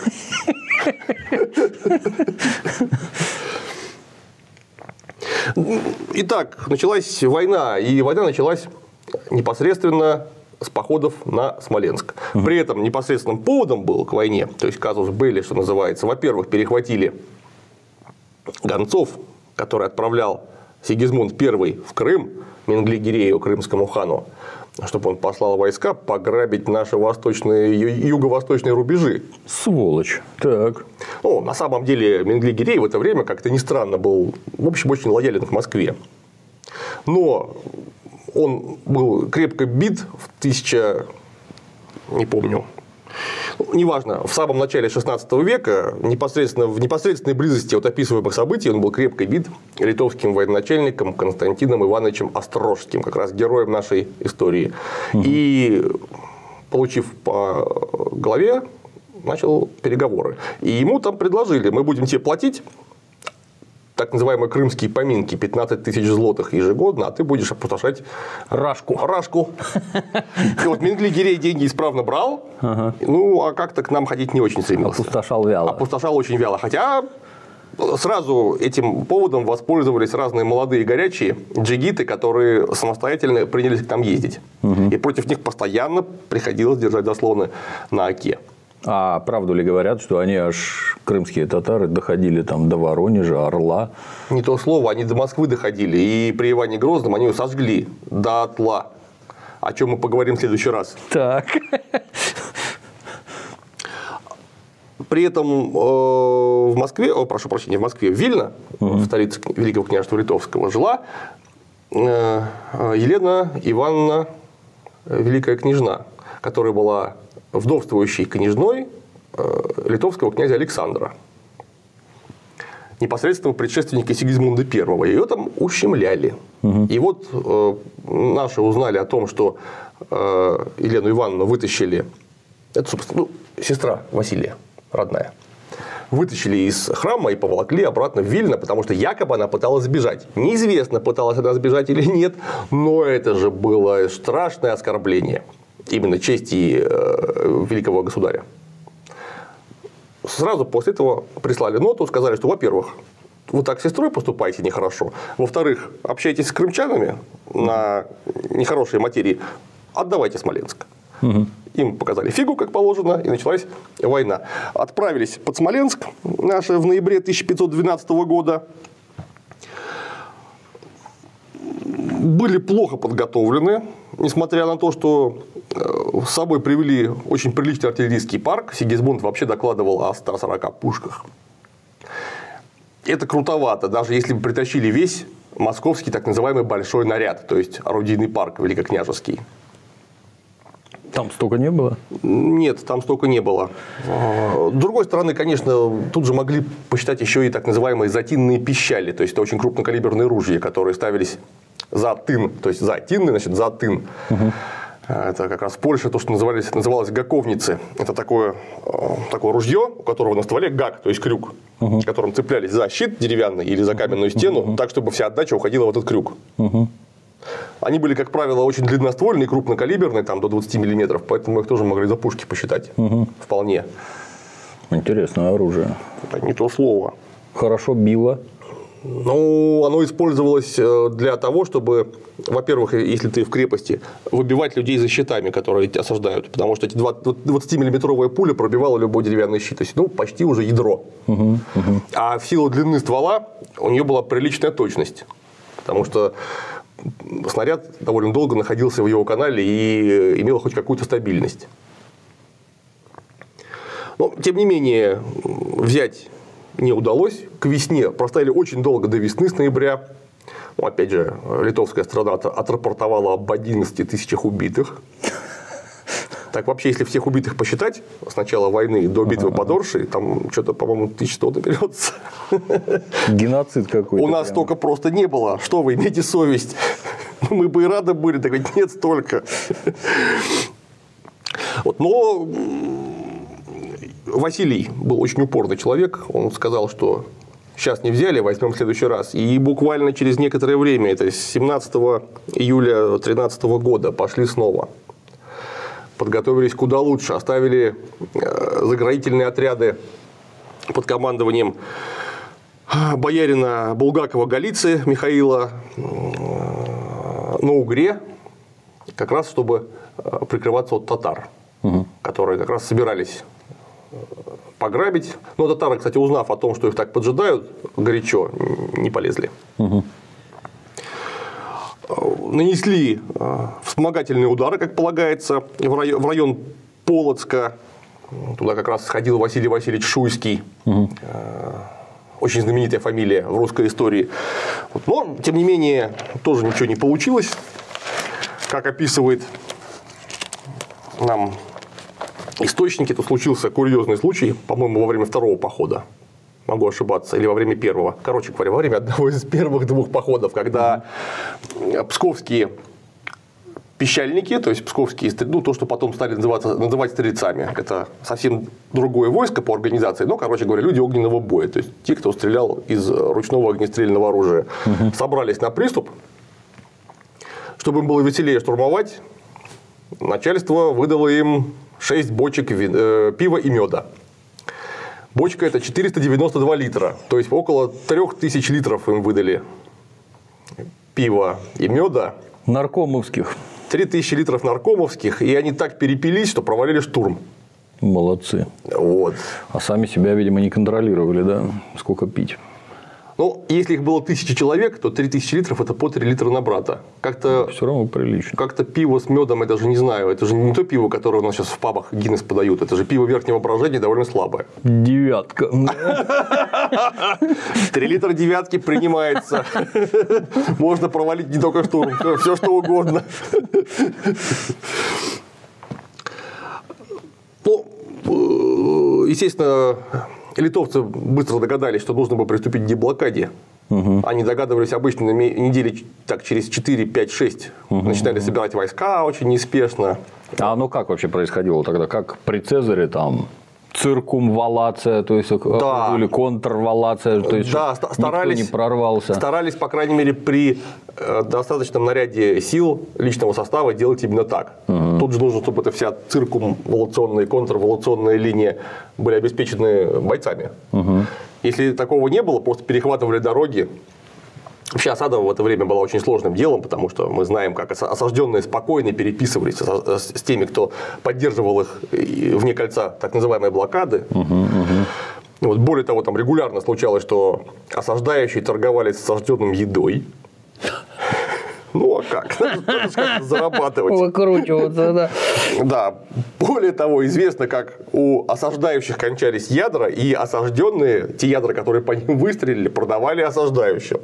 Итак, началась война. И война началась непосредственно с походов на Смоленск. При этом непосредственным поводом был к войне, то есть казус белли, что называется. Во-первых, перехватили гонцов, который отправлял Сигизмунд I в Крым, Менгли-Гирею, крымскому хану, чтобы он послал войска пограбить наши юго-восточные рубежи.
Сволочь. Так.
Ну, на самом деле, Менгли-Гирей в это время, как-то не странно, был, в общем, очень лоялен к Москве. Но он был крепко бит в не помню, неважно, в самом начале XVI века, в непосредственной близости от описываемых событий, он был крепко бит литовским военачальником Константином Ивановичем Острожским, как раз героем нашей истории. И, получив по голове, начал переговоры. И ему там предложили: мы будем тебе платить так называемые крымские поминки, 15 тысяч злотых ежегодно, а ты будешь опустошать Рашку. И вот Менгли-Гирей деньги исправно брал, ну, а как-то к нам ходить не очень стремился.
Опустошал вяло.
Опустошал очень вяло. Хотя сразу этим поводом воспользовались разные молодые горячие джигиты, которые самостоятельно принялись к нам ездить. И против них постоянно приходилось держать заслоны на оке.
А правду ли говорят, что они аж, крымские татары, доходили там до Воронежа, Орла?
Не то слово, они до Москвы доходили. И при Иване Грозном они ее сожгли дотла. О чем мы поговорим в следующий раз.
Так.
При этом в Москве, прошу прощения, в Москве, в Вильно, в столице Великого княжества Литовского, жила Елена Ивановна, великая княжна, которая была вдовствующей княжной литовского князя Александра, непосредственного предшественника Сигизмунда I. Ее там ущемляли. И вот наши узнали о том, что Елену Ивановну вытащили, это, собственно, сестра Василия, родная, вытащили из храма и поволокли обратно в Вильно, потому что якобы она пыталась сбежать. Неизвестно, пыталась она сбежать или нет, но это же было страшное оскорбление именно чести великого государя. Сразу после этого прислали ноту, сказали, что, во-первых, вы так с сестрой поступаете нехорошо, во-вторых, общаетесь с крымчанами на нехорошие материи, отдавайте Смоленск. Им показали фигу, как положено, и началась война. Отправились под Смоленск наши в ноябре 1512 года. Были плохо подготовлены, несмотря на то, что с собой привели очень приличный артиллерийский парк. Сигизмунд вообще докладывал о 140 пушках. Это крутовато, даже если бы притащили весь московский так называемый большой наряд, то есть орудийный парк великокняжеский.
Там столько не было?
Нет, там столько не было. С другой стороны, конечно, тут же могли посчитать еще и так называемые затинные пищали, то есть это очень крупнокалиберные ружья, которые ставились за тын, то есть за тинны, значит, за тын. Это как раз в Польше то, что называлось гаковницы. Это такое ружье, у которого на стволе гак, то есть крюк, которым цеплялись за щит деревянный или за каменную стену, так, чтобы вся отдача уходила в этот крюк. Они были, как правило, очень длинноствольные, крупнокалиберные, там до 20 мм, поэтому их тоже могли за пушки посчитать. Вполне.
Интересное оружие.
Это не то слово.
Хорошо било.
Ну, оно использовалось для того, чтобы, во-первых, если ты в крепости, выбивать людей за щитами, которые тебя осаждают. Потому что эти 20-миллиметровая пуля пробивала любой деревянный щит. То есть, ну, почти уже ядро. А в силу длины ствола у нее была приличная точность. Потому что снаряд довольно долго находился в его канале и имел хоть какую-то стабильность. Но, тем не менее, взять не удалось. К весне простояли очень долго, до весны, с ноября. Ну, опять же, литовская страна отрапортовала об 11 тысячах убитых. Так вообще, если всех убитых посчитать с начала войны до битвы под Оршей, там что-то, по-моему, 1100 наберется.
Геноцид какой-то.
У нас столько просто не было. Что вы, имейте совесть. Мы бы и рады были, так ведь нет столько. Вот, но Василий был очень упорный человек. Он сказал, что сейчас не взяли, возьмем в следующий раз. И буквально через некоторое время, это с 17 июля 2013 года, пошли снова. Подготовились куда лучше. Оставили заградительные отряды под командованием боярина Булгакова-Голицы Михаила на Угре, как раз чтобы прикрываться от татар, которые как раз собирались пограбить. Но татары, кстати, узнав о том, что их так поджидают горячо, не полезли. Нанесли вспомогательные удары, как полагается, в район Полоцка. Туда как раз сходил Василий Васильевич Шуйский. Очень знаменитая фамилия в русской истории. Но, тем не менее, тоже ничего не получилось. Как описывает нам источники, то случился курьезный случай, по-моему, во время второго похода. Могу ошибаться, или во время первого. Короче говоря, во время одного из первых двух походов, когда псковские пищальники, то есть псковские, ну, то, что потом стали называть стрельцами, это совсем другое войско по организации, но, короче говоря, люди огненного боя, то есть те, кто стрелял из ручного огнестрельного оружия, собрались на приступ. Чтобы им было веселее штурмовать, начальство выдало им 6 бочек пива и меда. Бочка – это 492 литра, то есть около 3000 литров им выдали пива и меда.
Наркомовских.
3000 литров наркомовских, и они так перепились, что провалили штурм.
Молодцы.
Вот.
А сами себя, видимо, не контролировали, да? Сколько пить?
Ну, если их было 1000 человек, то 3000 литров – это по 3 литра на брата. Как-то
все равно прилично.
Как-то пиво с медом, я даже не знаю. Это же не то пиво, которое у нас сейчас в пабах Гиннес подают. Это же пиво верхнего брожения, довольно слабое.
9.
3 литра 9 принимается. Можно провалить не только штурм, все что угодно. Ну, естественно, литовцы быстро догадались, что нужно было приступить к деблокаде. Они догадывались обычно на неделе так, через 4, 5, 6. Начинали собирать войска очень неспешно.
А оно как вообще происходило тогда? Как при Цезаре там? Циркумвалация, то есть
да.
Или контрвалация, то есть
да,
никто не прорвался.
Старались, по крайней мере, при достаточном наряде сил личного состава делать именно так. Тут же нужно, чтобы эта вся циркумвалационная и контрвалационная линия были обеспечены бойцами. Если такого не было, просто перехватывали дороги. Вообще осада в это время была очень сложным делом, потому что мы знаем, как осажденные спокойно переписывались с теми, кто поддерживал их вне кольца так называемой блокады. Вот, более того, там регулярно случалось, что осаждающие торговали с осажденным едой. Ну а как? Надо как-то зарабатывать.
Выкручиваться, да.
Да. Более того, известно, как у осаждающих кончались ядра, и осажденные, те ядра, которые по ним выстрелили, продавали осаждающим.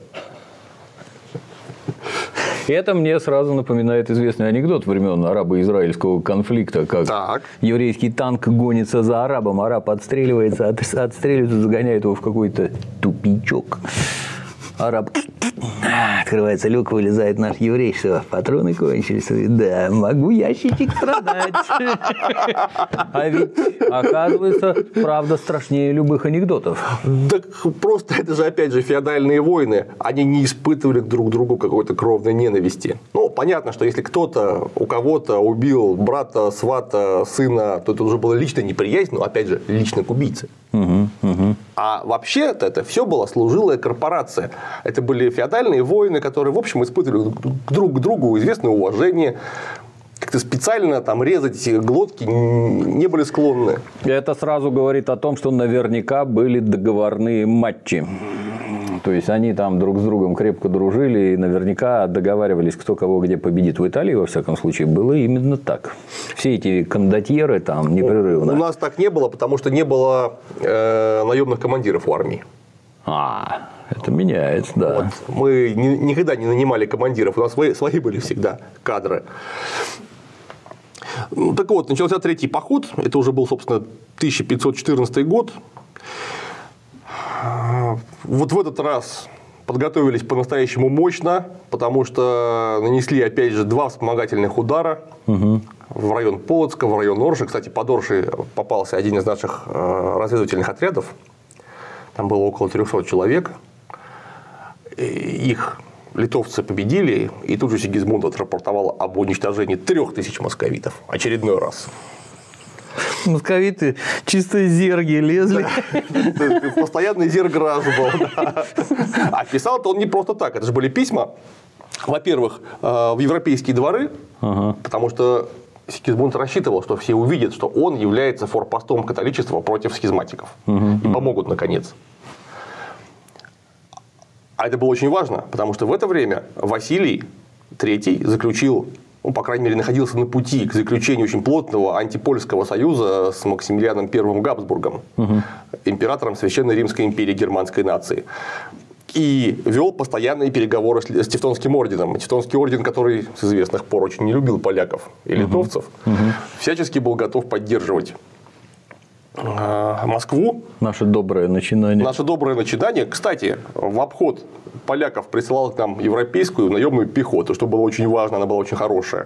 Это мне сразу напоминает известный анекдот времен арабо-израильского конфликта, как еврейский танк гонится за арабом, араб отстреливается, загоняет его в какой-то тупичок. Араб открывается люк, вылезает наш еврей, что патроны кончились. Да, могу ящичек продать. А ведь, оказывается, правда страшнее любых анекдотов.
Так просто это же, опять же, феодальные войны. Они не испытывали друг к другу какой-то кровной ненависти. Ну, понятно, что если кто-то у кого-то убил брата, свата, сына, то это уже была личная неприязнь, но, опять же, лично к убийце. А вообще-то это все была служилая корпорация. Это были феодальные войны, которые, в общем, испытывали друг к другу известное уважение. Как-то специально там резать эти глотки не были склонны.
Это сразу говорит о том, что наверняка были договорные матчи. То есть они там друг с другом крепко дружили и наверняка договаривались, кто кого где победит. В Италии, во всяком случае, было именно так. Все эти кондотьеры там непрерывно.
У нас так не было, потому что не было наемных командиров в армии.
Это меняется, да.
Вот. Мы никогда не нанимали командиров, у нас свои были всегда кадры. Так вот, начался третий поход, это уже был, собственно, 1514 год. Вот в этот раз подготовились по-настоящему мощно, потому что нанесли, опять же, 2 вспомогательных удара в район Полоцка, в район Орши. Кстати, под Оршей попался один из наших разведывательных отрядов. Там было около 300 человек. Их литовцы победили, и тут же Сигизмунд отрапортовал об уничтожении 3000 московитов. Очередной раз.
Московиты чисто зерги лезли.
Постоянный зерграж был. А писал-то он не просто так. Это же были письма, во-первых, в европейские дворы, потому что Сигизмунд рассчитывал, что все увидят, что он является форпостом католичества против схизматиков. И помогут, наконец. А это было очень важно, потому что в это время Василий III заключил, ну, по крайней мере, находился на пути к заключению очень плотного антипольского союза с Максимилианом I Габсбургом, императором Священной Римской империи германской нации. И вел постоянные переговоры с Тевтонским орденом. Тевтонский орден, который с известных пор очень не любил поляков и литовцев, всячески был готов поддерживать Москву.
Наше доброе начинание.
Наше доброе начинание. Кстати, в обход поляков присылал к нам европейскую наемную пехоту, что было очень важно, она была очень хорошая.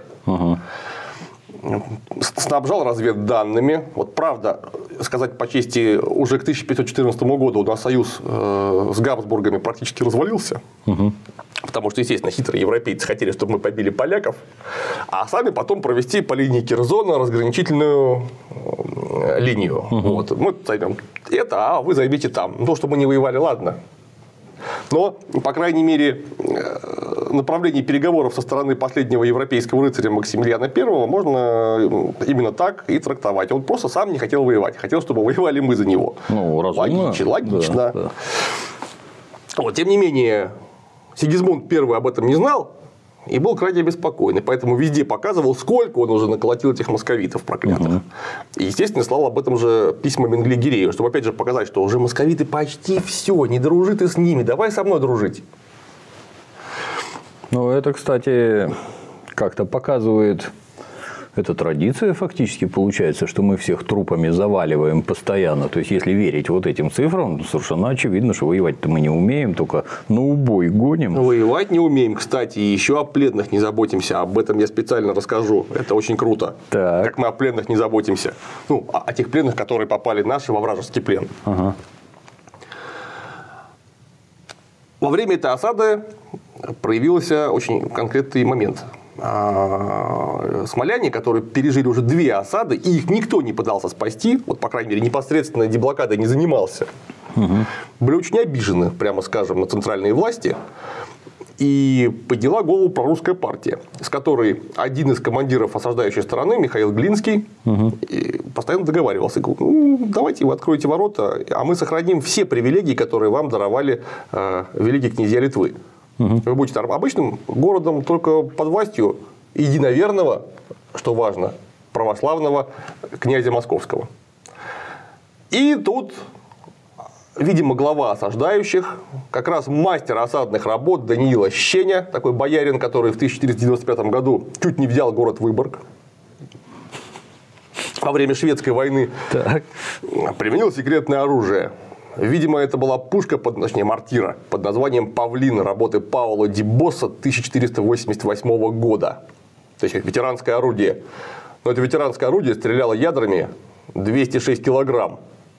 Снабжал разведданными. Вот правда, сказать по чести, уже к 1514 году у нас союз с Габсбургами практически развалился. Потому что, естественно, хитрые европейцы хотели, чтобы мы побили поляков, а сами потом провести по линии Керзона разграничительную линию. Вот. Мы займем это, а вы займите там. Ну, то, что мы не воевали, ладно. Но, по крайней мере, направлении переговоров со стороны последнего европейского рыцаря Максимилиана I можно именно так и трактовать. Он просто сам не хотел воевать. Хотел, чтобы воевали мы за него.
Ну, разумно.
Логично.
Да.
Вот, тем не менее, Сигизмунд I об этом не знал и был крайне обеспокоен. И поэтому везде показывал, сколько он уже наколотил этих московитов проклятых. И, естественно, слал об этом же письма Менгли-Гирею, чтобы опять же показать, что уже московиты почти все, не дружи ты с ними, давай со мной дружить.
Ну, это, кстати, как-то показывает, это традиция фактически получается, что мы всех трупами заваливаем постоянно. То есть, если верить вот этим цифрам, совершенно очевидно, что воевать-то мы не умеем, только на убой гоним.
Воевать не умеем, кстати, и еще о пленных не заботимся. Об этом я специально расскажу. Это очень круто.
Так.
Как мы о пленных не заботимся. Ну, о тех пленных, которые попали наши во вражеский плен.
Ага.
Во время этой осады проявился очень конкретный момент. Смоляне, которые пережили уже 2 осады, и их никто не пытался спасти, вот, по крайней мере, непосредственно деблокадой не занимался, были очень обижены, прямо скажем, на центральные власти. И подняла голову прорусская партия, с которой один из командиров осаждающей стороны, Михаил Глинский, постоянно договаривался. Говорил, ну, давайте вы откроете ворота, а мы сохраним все привилегии, которые вам даровали великие князья Литвы. Вы будете обычным городом только под властью единоверного, что важно, православного князя Московского. И тут, видимо, глава осаждающих, как раз мастер осадных работ Даниил Щеня, такой боярин, который в 1495 году чуть не взял город Выборг во время шведской войны, применил секретное оружие. Видимо, это была пушка, точнее мортира, под названием «Павлин» работы Паула ди Босса 1488 года. То есть, как ветеранское орудие. Но это ветеранское орудие стреляло ядрами 206 килограмм.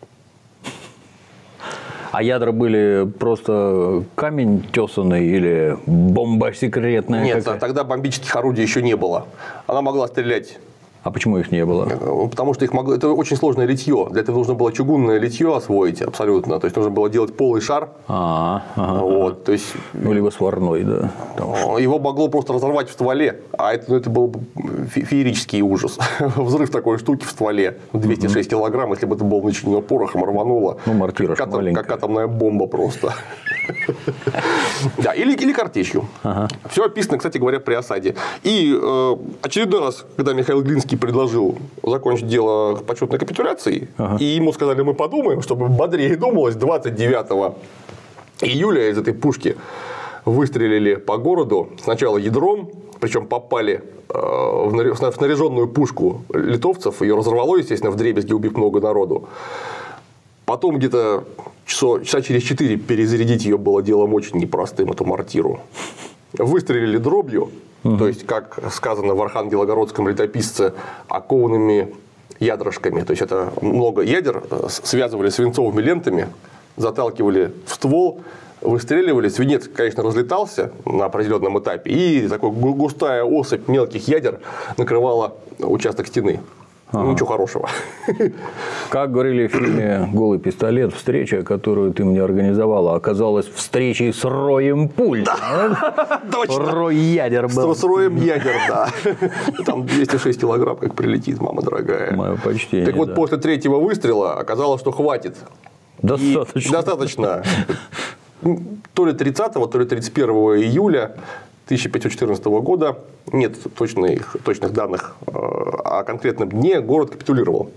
А ядра были просто камень тесанный или бомба секретная?
Нет,
какая?
тогда бомбических орудий еще не было. Она могла стрелять.
А почему их не было?
Потому что их могло... это очень сложное литье. Для этого нужно было чугунное литье освоить абсолютно. То есть, нужно было делать полый шар. Вот, то есть...
Ну, либо сварной, да.
Его могло просто разорвать в стволе. А это был феерический ужас. Взрыв такой штуки в стволе. 206 килограмм. Если бы это было начинено порохом, рвануло.
Ну, мортира
как атомная бомба просто. Да, или картечью. Все описано, кстати говоря, при осаде. И очередной раз, когда Михаил Глинский предложил закончить дело почетной капитуляцией, и ему сказали, мы подумаем, чтобы бодрее думалось, 29 июля из этой пушки выстрелили по городу сначала ядром, причем попали в снаряженную пушку литовцев, ее разорвало, естественно, вдребезги, убив много народу. Потом где-то часа через 4 перезарядить ее было делом очень непростым, эту мортиру. Выстрелили дробью, то есть, как сказано в Архангелогородском летописце, окованными ядрышками. То есть, это много ядер связывали свинцовыми лентами, заталкивали в ствол, выстреливали. Свинец, конечно, разлетался на определенном этапе, и такая густая осыпь мелких ядер накрывала участок стены. Ничего хорошего.
Как говорили в фильме «Голый пистолет», встреча, которую ты мне организовала, оказалась встречей с роем пуль.
Точно.
Рой ядер был.
С роем ядер, да. Там 206 килограмм, как прилетит, мама дорогая.
Мое почтение.
Так вот, после 3-го выстрела оказалось, что хватит. Достаточно. То ли 30, то ли 31 июля 1514 года, нет точных данных о конкретном дне, город капитулировал.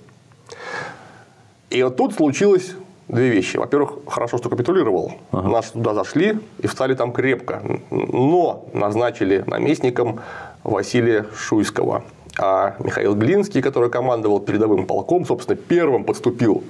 И вот тут случилось 2 вещи. Во-первых, хорошо, что капитулировал. Наши туда зашли и встали там крепко. Но назначили наместником Василия Шуйского. А Михаил Глинский, который командовал передовым полком, собственно, первым подступил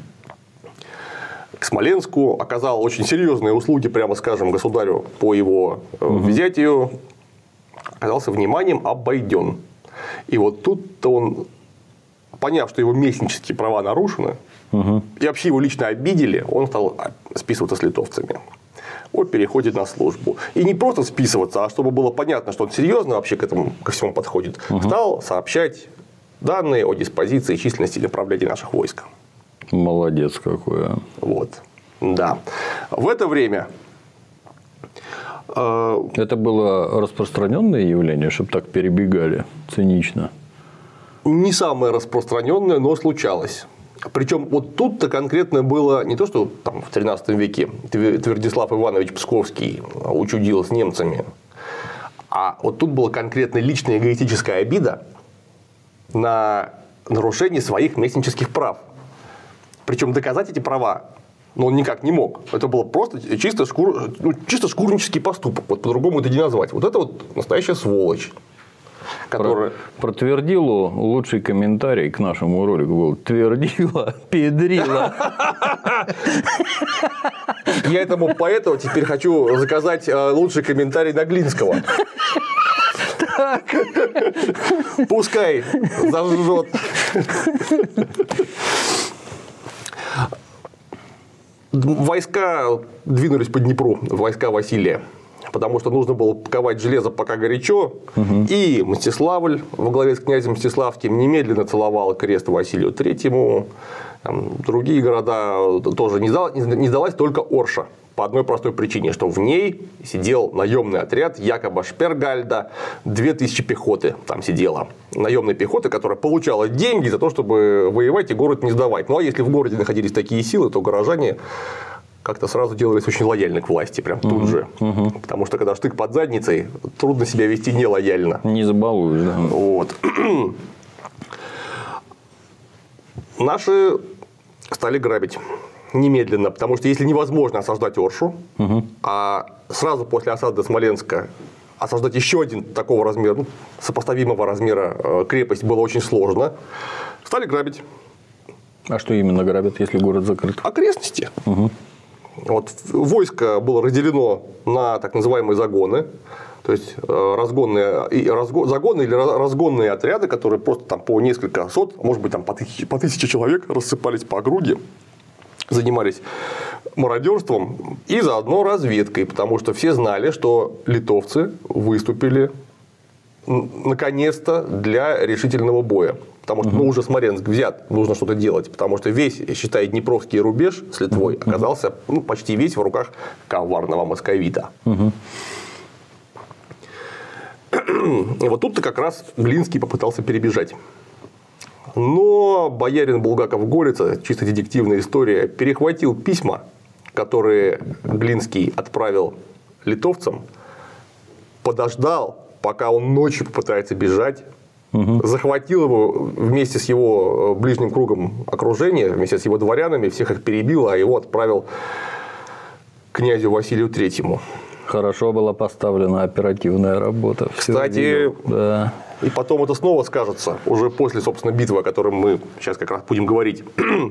к Смоленску, оказал очень серьезные услуги, прямо скажем, государю по его взятию, оказался вниманием обойден. И вот тут-то он, поняв, что его местнические права нарушены, и вообще его лично обидели, он стал списываться с литовцами. Вот переходит на службу. И не просто списываться, а чтобы было понятно, что он серьезно вообще ко всему подходит, стал сообщать данные о диспозиции, численности и направлении наших войск.
Молодец какой.
Вот. Да. В это время
Это было распространенное явление, чтобы так перебегали цинично?
Не самое распространенное, но случалось. Причем вот тут-то конкретно было не то, что там в XIII веке Твердислав Иванович Псковский учудил с немцами, а вот тут была конкретно личная эгоистическая обида на нарушение своих местнических прав. Причем доказать эти права он никак не мог. Это был просто чисто шкурнический поступок. Вот по-другому это не назвать. Вот это вот настоящая сволочь. Которая...
Про Твердилу лучший комментарий к нашему ролику был: Твердила, педрила.
Я этому поэту теперь хочу заказать лучший комментарий на Глинского. Пускай зажжет. Войска двинулись по Днепру, войска Василия. Потому что нужно было ковать железо пока горячо. И Мстиславль во главе с князем Мстиславским немедленно целовал крест Василию III. Другие города тоже не сдалась только Орша. По одной простой причине, что в ней сидел наемный отряд Якоба Шпергальда, 2000 пехоты там сидела. Наемной пехоты, которая получала деньги за то, чтобы воевать и город не сдавать. Ну а если в городе находились такие силы, то горожане как-то сразу делались очень лояльны к власти, прям тут же. Потому что когда штык под задницей, трудно себя вести нелояльно.
Не забалуешь, да.
Вот. Наши стали грабить немедленно, потому что если невозможно осаждать Оршу, а сразу после осады Смоленска осаждать еще один такого размера, сопоставимого размера крепость было очень сложно, стали грабить.
А что именно грабят, если город закрыт?
Окрестности. Вот, войско было разделено на так называемые загоны, то есть загоны или разгонные отряды, которые просто там по несколько сот, может быть, там по 1000 человек рассыпались по округе, занимались мародерством и заодно разведкой, потому что все знали, что литовцы выступили наконец-то для решительного боя. Потому что уже Смоленск взят, нужно что-то делать. Потому что весь, считай, Днепровский рубеж с Литвой оказался почти весь в руках коварного московита. Вот тут-то как раз Глинский попытался перебежать. Но боярин Булгаков-Голица, чисто детективная история, перехватил письма, которые Глинский отправил литовцам, подождал, пока он ночью попытается бежать, захватил его вместе с его ближним кругом окружения, вместе с его дворянами, всех их перебил, а его отправил к князю Василию III.
Хорошо была поставлена оперативная работа.
Кстати,
да.
И потом это снова скажется, уже после, собственно, битвы, о которой мы сейчас как раз будем говорить.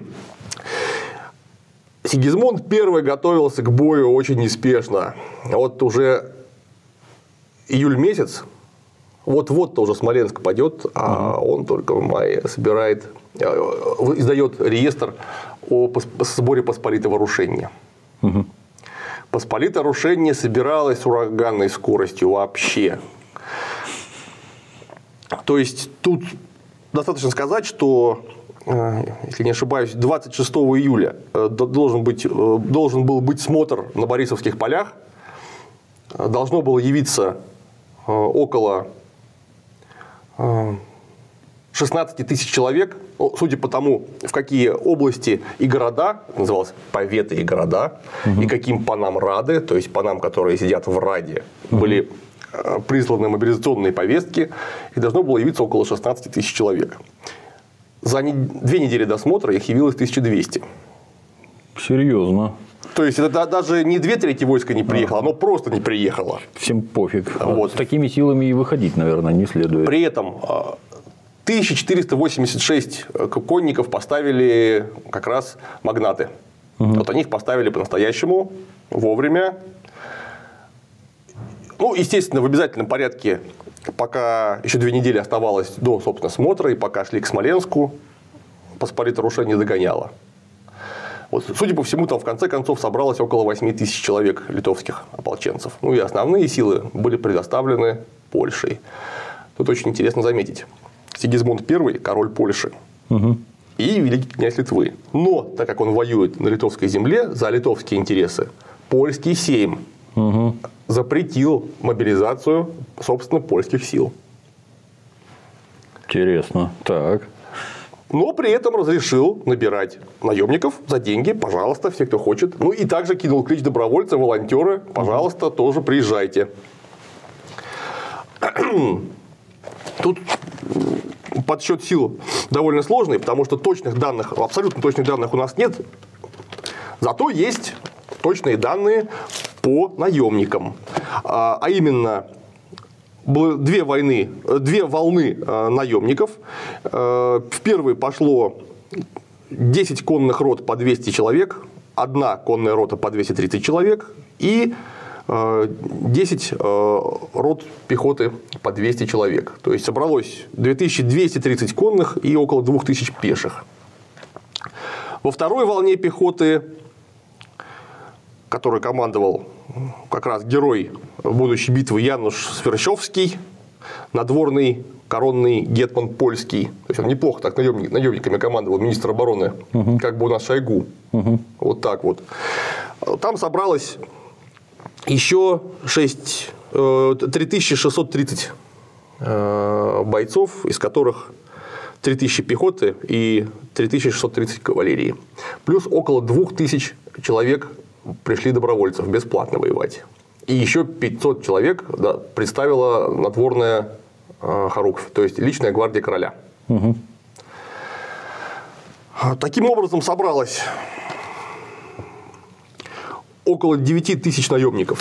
Сигизмунд I готовился к бою очень неспешно. Вот уже июль месяц, вот-вот-то уже Смоленск падет, а он только в мае издает реестр о сборе посполитого рушения. Посполитое рушение собиралось с ураганной скоростью вообще. То есть, тут достаточно сказать, что, если не ошибаюсь, 26 июля должен был быть смотр на Борисовских полях. Должно было явиться около 16 тысяч человек, судя по тому, в какие области и города, называлось поветы и города, и каким панам рады, то есть панам, которые сидят в раде, были присланы мобилизационные повестки, и должно было явиться около 16 тысяч человек. За 2 недели досмотра их явилось 1200.
Серьезно.
То есть, это даже не 2/3 войска не приехало, оно просто не приехало.
Всем пофиг.
Вот.
С такими силами и выходить, наверное, не следует.
При этом 1486 конников поставили как раз магнаты. Вот они их поставили по-настоящему, вовремя. Ну, естественно, в обязательном порядке, пока еще 2 недели оставалось до, собственно, смотра, и пока шли к Смоленску, посполитое рушение догоняло. Вот, судя по всему, там в конце концов собралось около 8 тысяч человек литовских ополченцев. Ну и основные силы были предоставлены Польшей. Тут очень интересно заметить. Сигизмунд I – король Польши и великий князь Литвы. Но, так как он воюет на литовской земле за литовские интересы, польский сейм запретил мобилизацию, собственно, польских сил.
Интересно. Так.
Но при этом разрешил набирать наемников за деньги. Пожалуйста, все, кто хочет. Ну и также кинул клич добровольцы, волонтеры. Пожалуйста, тоже приезжайте. Тут подсчет сил довольно сложный, потому что точных данных, абсолютно точных данных у нас нет. Зато есть точные данные по наемникам. А именно, было две волны наемников. В первой пошло 10 конных рот по 200 человек, одна конная рота по 230 человек и 10 рот пехоты по 200 человек. То есть собралось 2230 конных и около 2000 пеших. Во второй волне пехоты, которой командовал как раз герой будущей битвы Януш Сверчевский, надворный коронный гетман польский. То есть он неплохо так наемниками командовал, министр обороны, как бы у нас Шойгу. Вот так вот. Там собралось еще 3630 бойцов, из которых 3000 пехоты и 3630 кавалерии. Плюс около 2000 человек пришли добровольцев бесплатно воевать. И еще 500 человек представила надворная Харуквь, то есть личная гвардия короля. Таким образом собралось около 9000 наемников.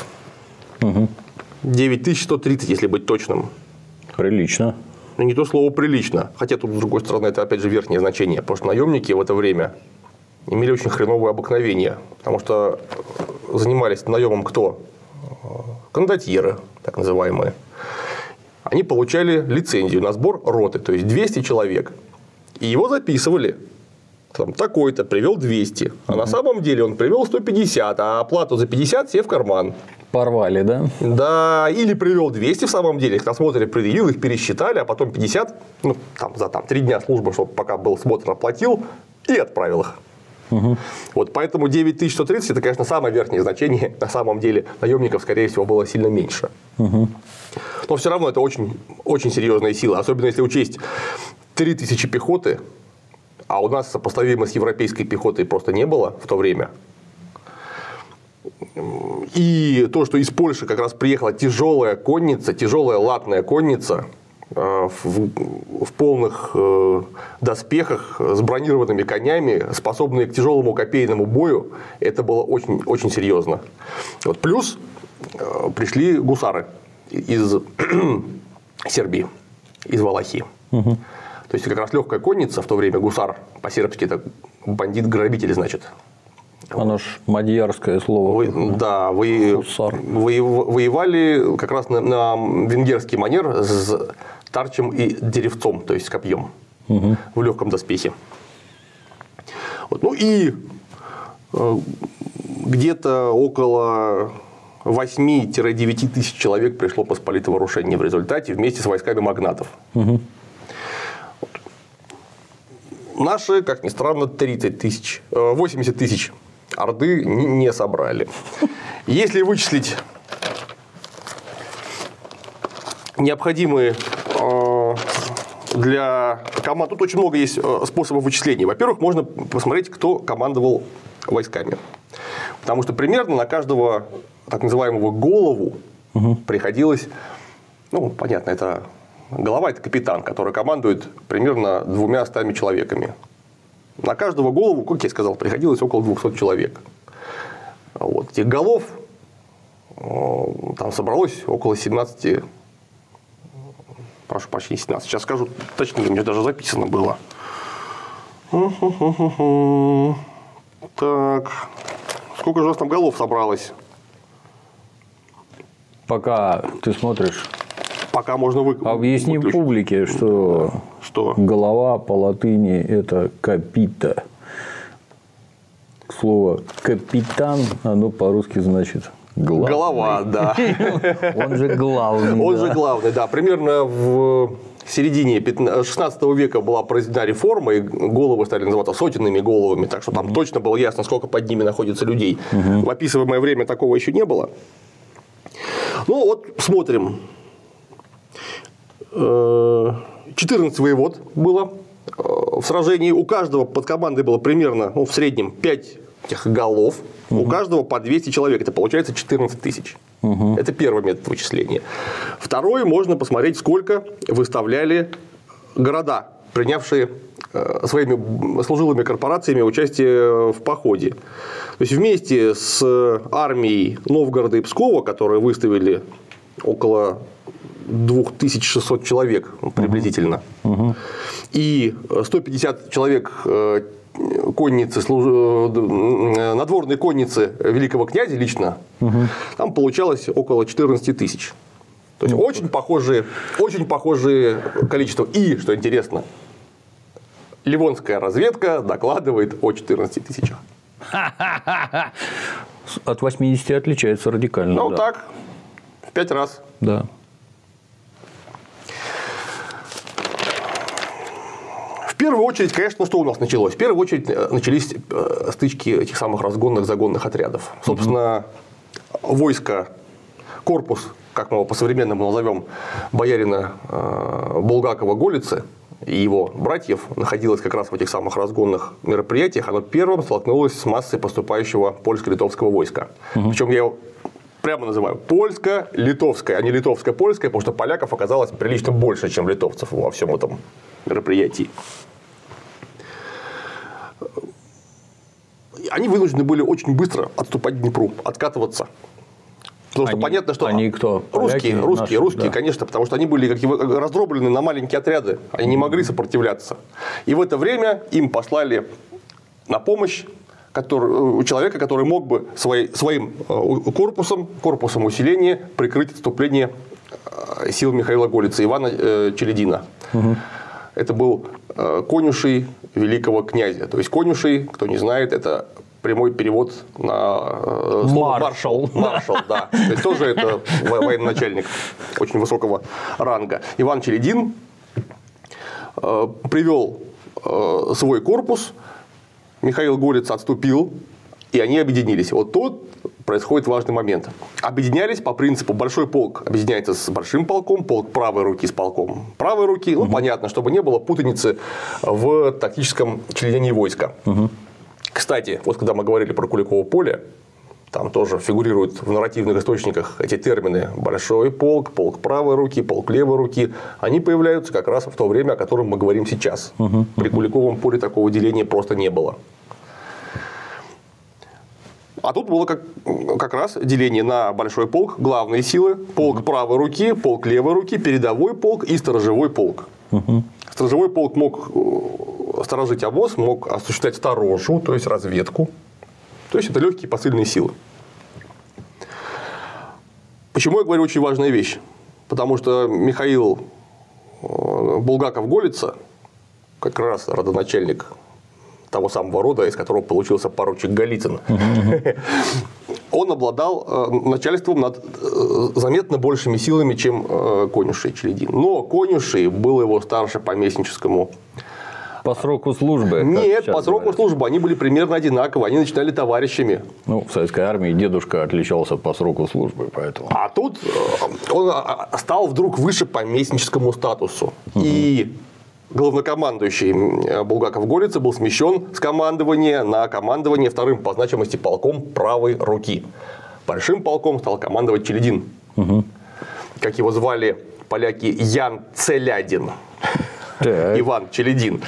9130, если быть точным.
Прилично.
Но не то слово прилично. Хотя тут, с другой стороны, это опять же верхнее значение. Потому что наемники в это время имели очень хреновое обыкновение. Потому что занимались наемом кто? Кондотьеры, так называемые. Они получали лицензию на сбор роты, то есть 200 человек. И его записывали. Там, такой-то привел 200, а на самом деле он привел 150, а оплату за 50 себе в карман.
Порвали, да?
Да, или привел 200 в самом деле, их на смотре предъявил, их пересчитали, а потом 50, ну, там, за 3 дня службы, чтобы пока был смотр, оплатил и отправил их. Вот, поэтому 9130 это, конечно, самое верхнее значение. На самом деле наемников, скорее всего, было сильно меньше. Но все равно это очень, очень серьезные силы, особенно если учесть 3000 пехоты. А у нас сопоставимо с европейской пехотой просто не было в то время. И то, что из Польши как раз приехала тяжелая конница, тяжелая латная конница в полных доспехах, с бронированными конями, способные к тяжелому копейному бою, это было очень, очень серьезно. Вот. Плюс пришли гусары из Сербии, из Валахии. То есть, как раз легкая конница, в то время гусар, по-сербски это бандит-грабитель, значит.
Оно ж мадьярское слово.
Воевали как раз на венгерский манер с тарчем и деревцом, то есть с копьем, в легком доспехе. Вот. Ну и где-то около 8-9 тысяч человек пришло посполитого рушения в результате вместе с войсками магнатов. Наши, как ни странно, 80 тысяч орды не собрали. Если вычислить необходимые для команд, тут очень много есть способов вычисления. Во-первых, можно посмотреть, кто командовал войсками. Потому что примерно на каждого так называемого голову приходилось, ну, понятно, это голова – это капитан, который командует примерно 200 человеками. На каждого голову, как я сказал, приходилось около 200 человек. Вот. Этих голов там собралось около 17, прошу прощения, 17. Сейчас скажу точнее, у меня даже записано было. Так, сколько же у нас там голов собралось?
Пока ты смотришь.
Пока можно
объясни публике, что голова по латыни это капита. Слово капитан, оно по-русски значит главный.
Голова, да.
Он же главный.
Он же главный, да. Примерно в середине 16 века была произведена реформа, и головы стали называться сотенными головами, так что там точно было ясно, сколько под ними находится людей. В описываемое время такого еще не было. Ну, вот смотрим. 14 воевод было в сражении. У каждого под командой было примерно, в среднем 5 голов. У каждого по 200 человек. Это получается 14 тысяч. Это первый метод вычисления. Второй, можно посмотреть, сколько выставляли города, принявшие своими служилыми корпорациями участие в походе. То есть вместе с армией Новгорода и Пскова, которые выставили около 2600 человек приблизительно, и 150 человек конницы, надворной конницы великого князя лично, там получалось около 14 тысяч. То есть очень похожие количества. И, что интересно, ливонская разведка докладывает о 14 тысячах.
От 80 отличается радикально.
Ну, так, в 5 раз.
Да.
В первую очередь, конечно, что у нас началось? В первую очередь начались стычки этих самых разгонных загонных отрядов. Собственно, войско, корпус, как мы его по-современному назовем, боярина Булгакова-Голицы и его братьев находилось как раз в этих самых разгонных мероприятиях. Оно первым столкнулось с массой поступающего польско-литовского войска. Причем я его прямо называю польско-литовское, а не литовско-польское, потому что поляков оказалось прилично больше, чем литовцев во всем этом мероприятии. Они вынуждены были очень быстро отступать к Днепру, откатываться. Потому что понятно, что
они кто?
Русские,
да.
конечно, потому что они были раздроблены на маленькие отряды, они не могли сопротивляться. И в это время им послали на помощь человека, который мог бы своим корпусом усиления прикрыть отступление сил Михаила Голицы, Ивана Челядина. Это был конюший великого князя. То есть конюший, кто не знает, это прямой перевод на слово маршал. Маршал, да. То есть тоже это военачальник очень высокого ранга. Иван Челядин привел свой корпус, Михаил Голица отступил, и они объединились. Вот тут происходит важный момент. Объединялись по принципу: большой полк объединяется с большим полком, полк правой руки с полком правой руки. Ну, понятно, чтобы не было путаницы в тактическом членении войска. Кстати, вот когда мы говорили про Куликово поле, там тоже фигурируют в нарративных источниках эти термины: большой полк, полк правой руки, полк левой руки. Они появляются как раз в то время, о котором мы говорим сейчас. При Куликовом поле такого деления просто не было. А тут было как раз деление на большой полк, главные силы, полк правой руки, полк левой руки, передовой полк и сторожевой полк. Сторожевой полк мог сторожить обоз, мог осуществлять сторожу, то есть разведку. То есть это легкие посыльные силы. Почему я говорю очень важная вещь? Потому что Михаил Булгаков-Голица, как раз родоначальник того самого рода, из которого получился поручик Голицын, он обладал начальством над заметно большими силами, чем конюший Челядин. Но конюший был его старше по местническому.
По сроку службы?
Нет, по сроку службы они были примерно одинаковы, они начинали товарищами.
Ну, в советской армии дедушка отличался по сроку службы, поэтому.
А тут он стал вдруг выше по местническому статусу. И главнокомандующий Булгаков-Голица был смещен с командования на командование вторым по значимости полком правой руки. Большим полком стал командовать Челядин. Как его звали поляки, Ян Целядин. Иван Челядин.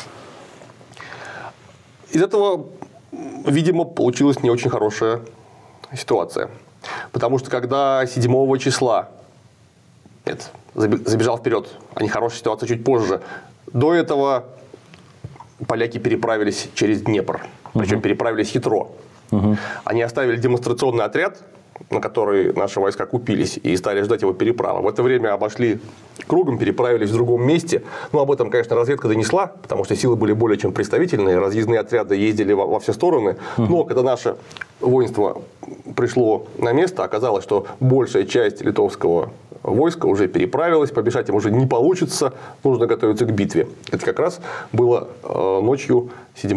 Из этого, видимо, получилась не очень хорошая ситуация. Потому что когда 7 числа, нет, забежал вперед, а не хорошая ситуация чуть позже, до этого поляки переправились через Днепр. Причем переправились хитро. Они оставили демонстрационный отряд, на который наши войска купились, и стали ждать его переправы. В это время обошли кругом, переправились в другом месте. Ну, об этом, конечно, разведка донесла, потому что силы были более чем представительные, разъездные отряды ездили во все стороны. Но когда наше воинство пришло на место, оказалось, что большая часть литовского войска уже переправилась, побежать им уже не получится, нужно готовиться к битве. Это как раз было ночью 7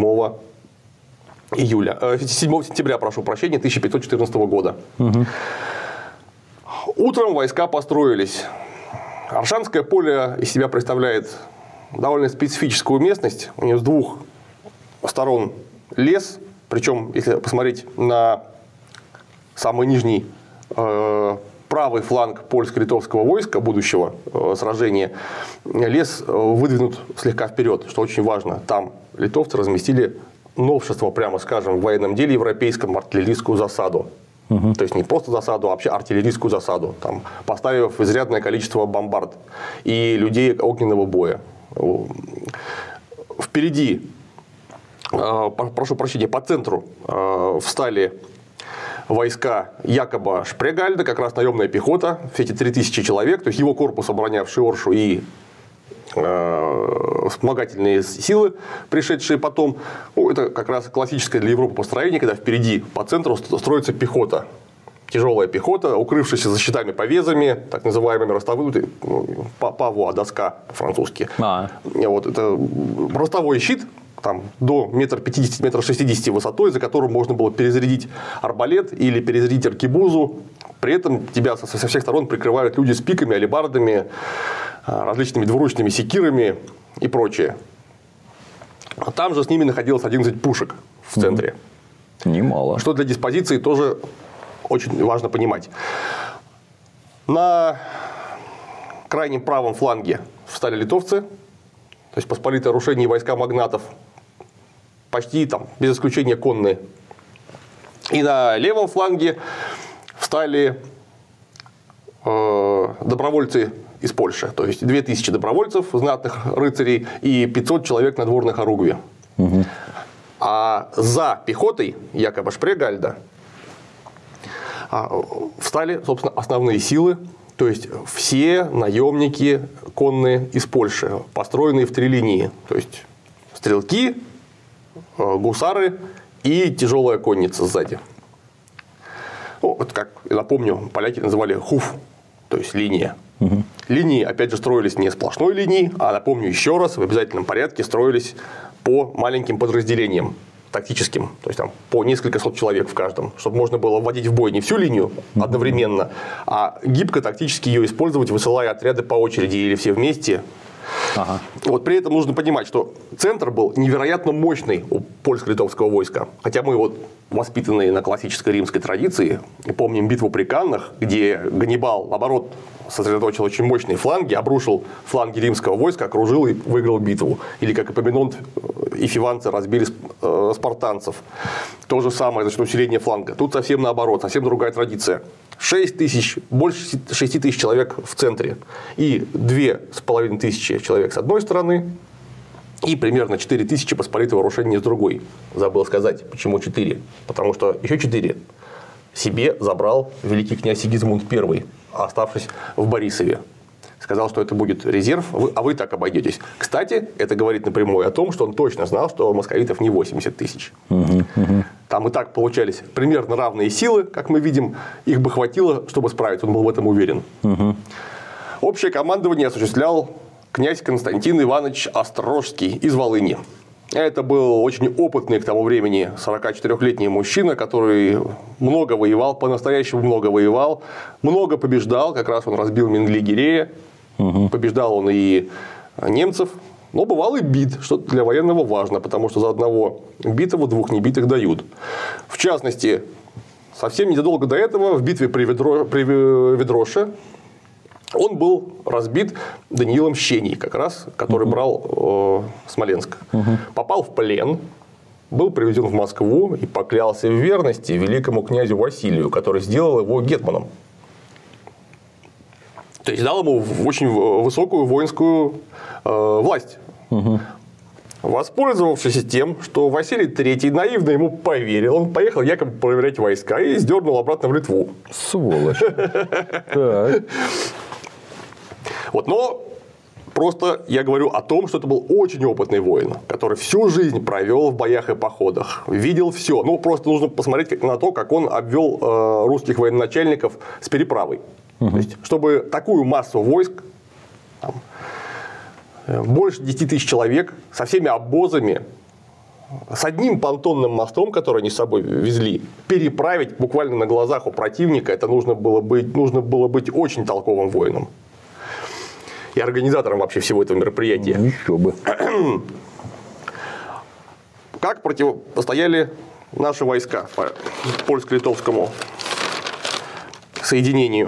сентября, прошу прощения, 1514 года. Утром войска построились. Аршанское поле из себя представляет довольно специфическую местность. У нее с двух сторон лес. Причем, если посмотреть на самый нижний правый фланг польско-литовского войска будущего сражения, лес выдвинут слегка вперед, что очень важно. Там литовцы разместили новшество, прямо скажем, в военном деле европейском, артиллерийскую засаду. То есть не просто засаду, а вообще артиллерийскую засаду, там, поставив изрядное количество бомбард и людей огненного боя. Впереди, прошу прощения, по центру встали войска Якоба Шпрегальда, как раз наемная пехота, все эти 3000 человек, то есть его корпус, оборонявший Оршу, и вспомогательные силы, пришедшие потом. Ну, это как раз классическое для Европы построение, когда впереди по центру строится пехота. Тяжелая пехота, укрывшаяся за щитами-повезами, так называемыми ростовыми, павуа, доска по-французски. Вот, это ростовой щит, там, до 1,50 м, 1,60 м высотой, за которым можно было перезарядить арбалет или перезарядить аркебузу. При этом тебя со всех сторон прикрывают люди с пиками, алебардами, различными двуручными секирами и прочее. Там же с ними находилось 11 пушек в центре.
Немало.
Что для диспозиции тоже очень важно понимать. На крайнем правом фланге встали литовцы, то есть посполитое рушение войска магнатов, почти там, без исключения конные. И на левом фланге встали добровольцы из Польши, то есть 2000 добровольцев, знатных рыцарей и 500 человек надворных оругви. А за пехотой Якоба Шпрегальда встали, собственно, основные силы, то есть все наемники конные из Польши, построенные в 3 линии, то есть стрелки, гусары и тяжелая конница сзади. Ну, вот как я напомню, поляки называли хуф, то есть линия. Линии, опять же, строились не сплошной линией, а, напомню еще раз, в обязательном порядке строились по маленьким подразделениям тактическим, то есть там по несколько сот человек в каждом, чтобы можно было вводить в бой не всю линию одновременно, а гибко тактически ее использовать, высылая отряды по очереди или все вместе. Вот при этом нужно понимать, что центр был невероятно мощный у польско-литовского войска. Хотя мы вот воспитанные на классической римской традиции, помним битву при Каннах, где Ганнибал, наоборот, сосредоточил очень мощные фланги, обрушил фланги римского войска, окружил и выиграл битву. Или как Эпоминонт и фиванцы разбили спартанцев. То же самое за счет усиления фланга. Тут совсем наоборот, совсем другая традиция. 6 тысяч, больше 6 тысяч человек в центре и 2500 человек с одной стороны и примерно 4 тысячи посполитого вооружения с другой. Забыл сказать, почему 4. Потому что еще 4 себе забрал великий князь Сигизмунд I, оставшись в Борисове. Сказал, что это будет резерв, а вы так обойдетесь. Кстати, это говорит напрямую о том, что он точно знал, что московитов не 80 тысяч. Там и так получались примерно равные силы, как мы видим. Их бы хватило, чтобы справиться, он был в этом уверен. Общее командование осуществлял князь Константин Иванович Острожский из Волыни. Это был очень опытный к тому времени 44-летний мужчина, который много воевал, по-настоящему много воевал, много побеждал, как раз он разбил Менгли-Гирея, побеждал он и немцев, но бывал и бит, что для военного важно, потому что за одного битого 2 небитых дают. В частности, совсем незадолго до этого в битве при Ведроше он был разбит Даниилом Щеней, как раз, который брал Смоленск. Попал в плен, был привезен в Москву и поклялся в верности великому князю Василию, который сделал его гетманом. То есть дал ему очень высокую воинскую власть. Воспользовавшись тем, что Василий III наивно ему поверил, он поехал якобы проверять войска и сдернул обратно в Литву.
Сволочь.
Вот, но просто я говорю о том, что это был очень опытный воин, который всю жизнь провел в боях и походах, видел все. Ну, просто нужно посмотреть на то, как он обвел русских военачальников с переправой. То есть, чтобы такую массу войск, там, больше 10 тысяч человек, со всеми обозами, с одним понтонным мостом, который они с собой везли, переправить буквально на глазах у противника, это нужно было быть очень толковым воином. И организатором вообще всего этого мероприятия.
Еще бы.
Как противостояли наши войска польско-литовскому соединению?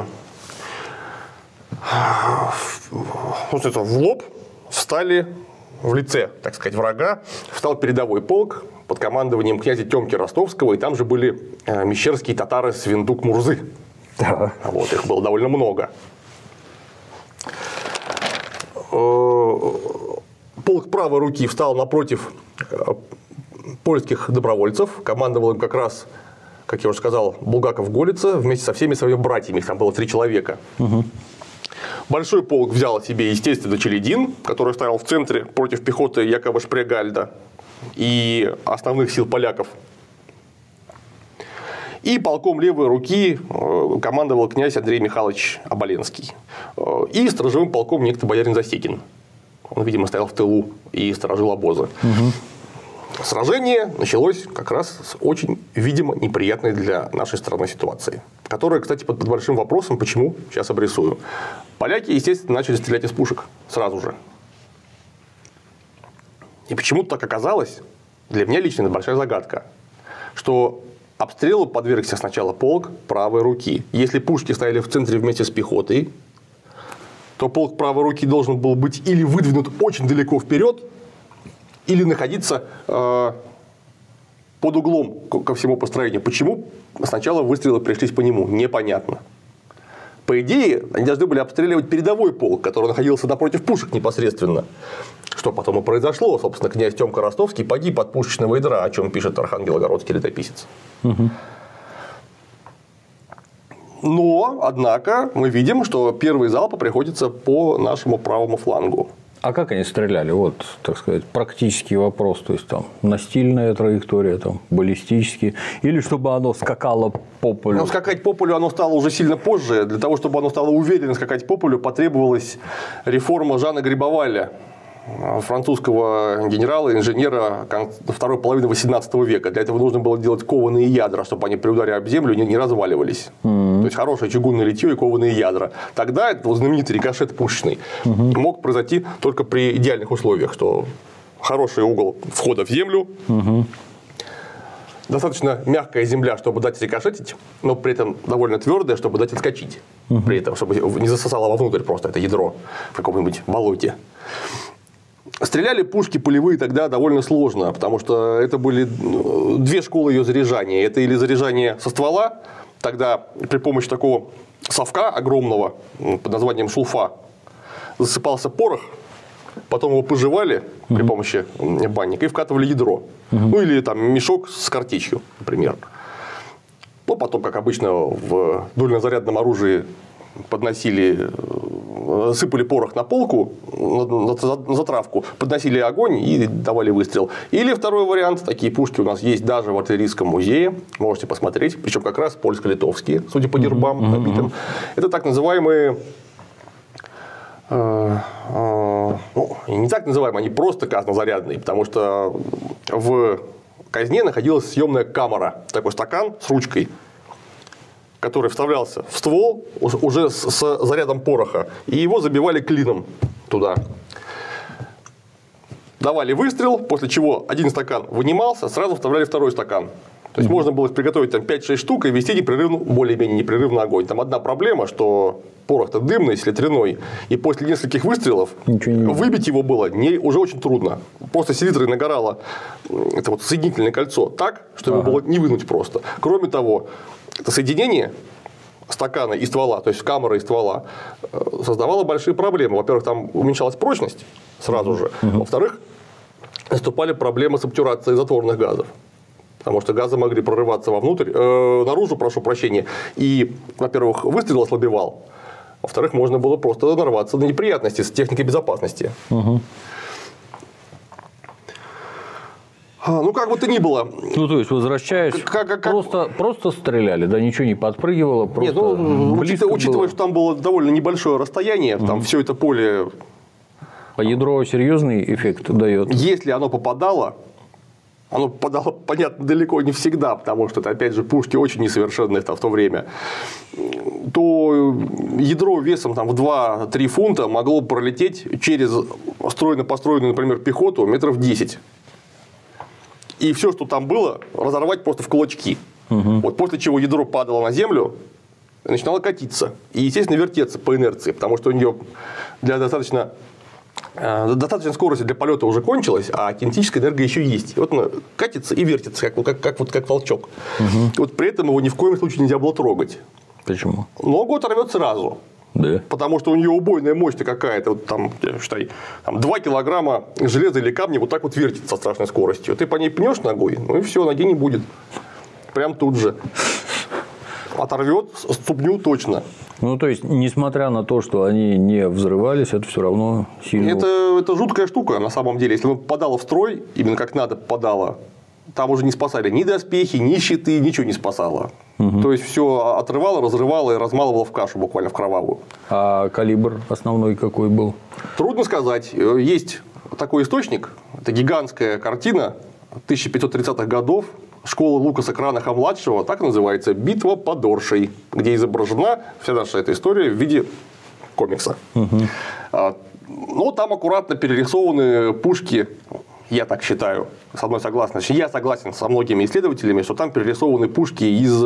В лоб встали в лице, так сказать, врага, встал передовой полк под командованием князя Тёмки Ростовского, и там же были мещерские татары Свиндук-Мурзы.
Да.
Вот, их было довольно много. Полк правой руки встал напротив польских добровольцев, командовал им как раз, как я уже сказал, Булгаков-Голица вместе со всеми своими братьями, их там было 3 человека. Угу. Большой полк взял себе, естественно, Челядин, который стоял в центре против пехоты Якова Шпрегальда и основных сил поляков. И полком левой руки командовал князь Андрей Михайлович Оболенский. И сторожевым полком некто боярин Засекин. Он, видимо, стоял в тылу и сторожил обозы. Угу. Сражение началось как раз с очень, видимо, неприятной для нашей страны ситуации. Которая, кстати, под большим вопросом, почему, сейчас обрисую. Поляки, естественно, начали стрелять из пушек сразу же. И почему-то так оказалось, для меня лично это большая загадка, что обстрелу подвергся сначала полк правой руки. Если пушки стояли в центре вместе с пехотой, то полк правой руки должен был быть или выдвинут очень далеко вперед, или находиться под углом ко всему построению. Почему сначала выстрелы пришлись по нему, непонятно. По идее, они должны были обстреливать передовой полк, который находился напротив пушек непосредственно. Что потом и произошло. Собственно, князь Тёмка Ростовский погиб от пушечного ядра, о чем пишет архангелогородский летописец. Угу. Но, однако, мы видим, что первые залпы приходятся по нашему правому флангу.
А как они стреляли? Вот, так сказать, практический вопрос. То есть, там, настильная траектория, там, баллистические. Или чтобы оно скакало по полю?
Ну, скакать по полю оно стало уже сильно позже. Для того, чтобы оно стало уверенно скакать по полю, потребовалась реформа Жана Грибоваля, французского генерала, инженера второй половины 18 века. Для этого нужно было делать кованые ядра, чтобы они при ударе об землю не разваливались. То есть, хорошее чугунное литье и кованые ядра. Тогда этот вот знаменитый рикошет пушечный мог произойти только при идеальных условиях, что хороший угол входа в землю, достаточно мягкая земля, чтобы дать рикошетить, но при этом довольно твердая, чтобы дать отскочить. При этом, чтобы не засосало вовнутрь просто это ядро в каком-нибудь болоте. Стреляли пушки полевые тогда довольно сложно, потому что это были 2 школы ее заряжания. Это или заряжание со ствола, тогда при помощи такого совка огромного под названием шулфа засыпался порох, потом его пожевали при помощи банника и вкатывали ядро. Ну или там мешок с картечью, например. Ну, потом, как обычно, в дульнозарядном оружии подносили, сыпали порох на полку, на затравку, подносили огонь и давали выстрел. Или второй вариант, такие пушки у нас есть даже в артиллерийском музее, можете посмотреть, причем как раз польско-литовские, судя по гербам набитым. Это так называемые, не так называемые, они просто казнозарядные, потому что в казне находилась съемная камера, такой стакан с ручкой, который вставлялся в ствол уже с зарядом пороха, и его забивали клином туда. Давали выстрел, после чего один стакан вынимался, сразу вставляли второй стакан. То есть, можно было приготовить там 5-6 штук и вести непрерывно, более-менее непрерывный огонь. Там одна проблема, что порох-то дымный, селитряной, и после нескольких выстрелов выбить его было уже очень трудно. Просто селитрой нагорало это вот соединительное кольцо так, что его было не вынуть просто. Кроме того, это соединение стакана и ствола, то есть камеры и ствола, создавало большие проблемы. Во-первых, там уменьшалась прочность сразу же. Во-вторых, наступали проблемы с обтюрацией затворных газов. Потому что газы могли прорываться наружу, прошу прощения. И, во-первых, выстрел ослабевал. Во-вторых, можно было просто нарваться на неприятности с техникой безопасности. Ну, как бы то ни было.
Ну, то есть, возвращаясь, просто стреляли, да, ничего не подпрыгивало, просто.
Нет, учитывая, что там было довольно небольшое расстояние, там все это поле.
А ядро серьезный эффект дает?
Если оно попадало, оно попадало, понятно, далеко не всегда, потому что это, опять же, пушки очень несовершенные в то время, то ядро весом там, в 2-3 фунта могло пролететь через стройно построенную, например, пехоту метров 10. И все, что там было, разорвать просто в клочки. Вот после чего ядро падало на землю, начинало катиться. И, естественно, вертеться по инерции, потому что у нее для достаточно скорости для полета уже кончилась, а кинетическая энергия еще есть. И вот она катится и вертится, как волчок. Вот при этом его ни в коем случае нельзя было трогать.
Почему?
Ногу оторвет сразу.
Да.
Потому что у нее убойная мощь какая-то, вот там, считай, 2 килограмма железа или камня вот так вот вертится со страшной скоростью. Ты по ней пнешь ногой, ну и все, ноги не будет. Прям тут же. Оторвет ступню точно.
Ну, то есть, несмотря на то, что они не взрывались, это все равно сильно...
Это жуткая штука, на самом деле. Если бы попадало в строй, именно как надо попадало, там уже не спасали ни доспехи, ни щиты, ничего не спасало. То есть, все отрывало, разрывало и размалывало в кашу, буквально в кровавую.
А калибр основной какой был?
Трудно сказать. Есть такой источник, это гигантская картина 1530-х годов, школы Лукаса Кранаха-младшего, так называется «Битва под Оршей», где изображена вся наша эта история в виде комикса. Но там аккуратно перерисованы пушки, я так считаю, со мной согласен. Я согласен со многими исследователями, что там перерисованы пушки из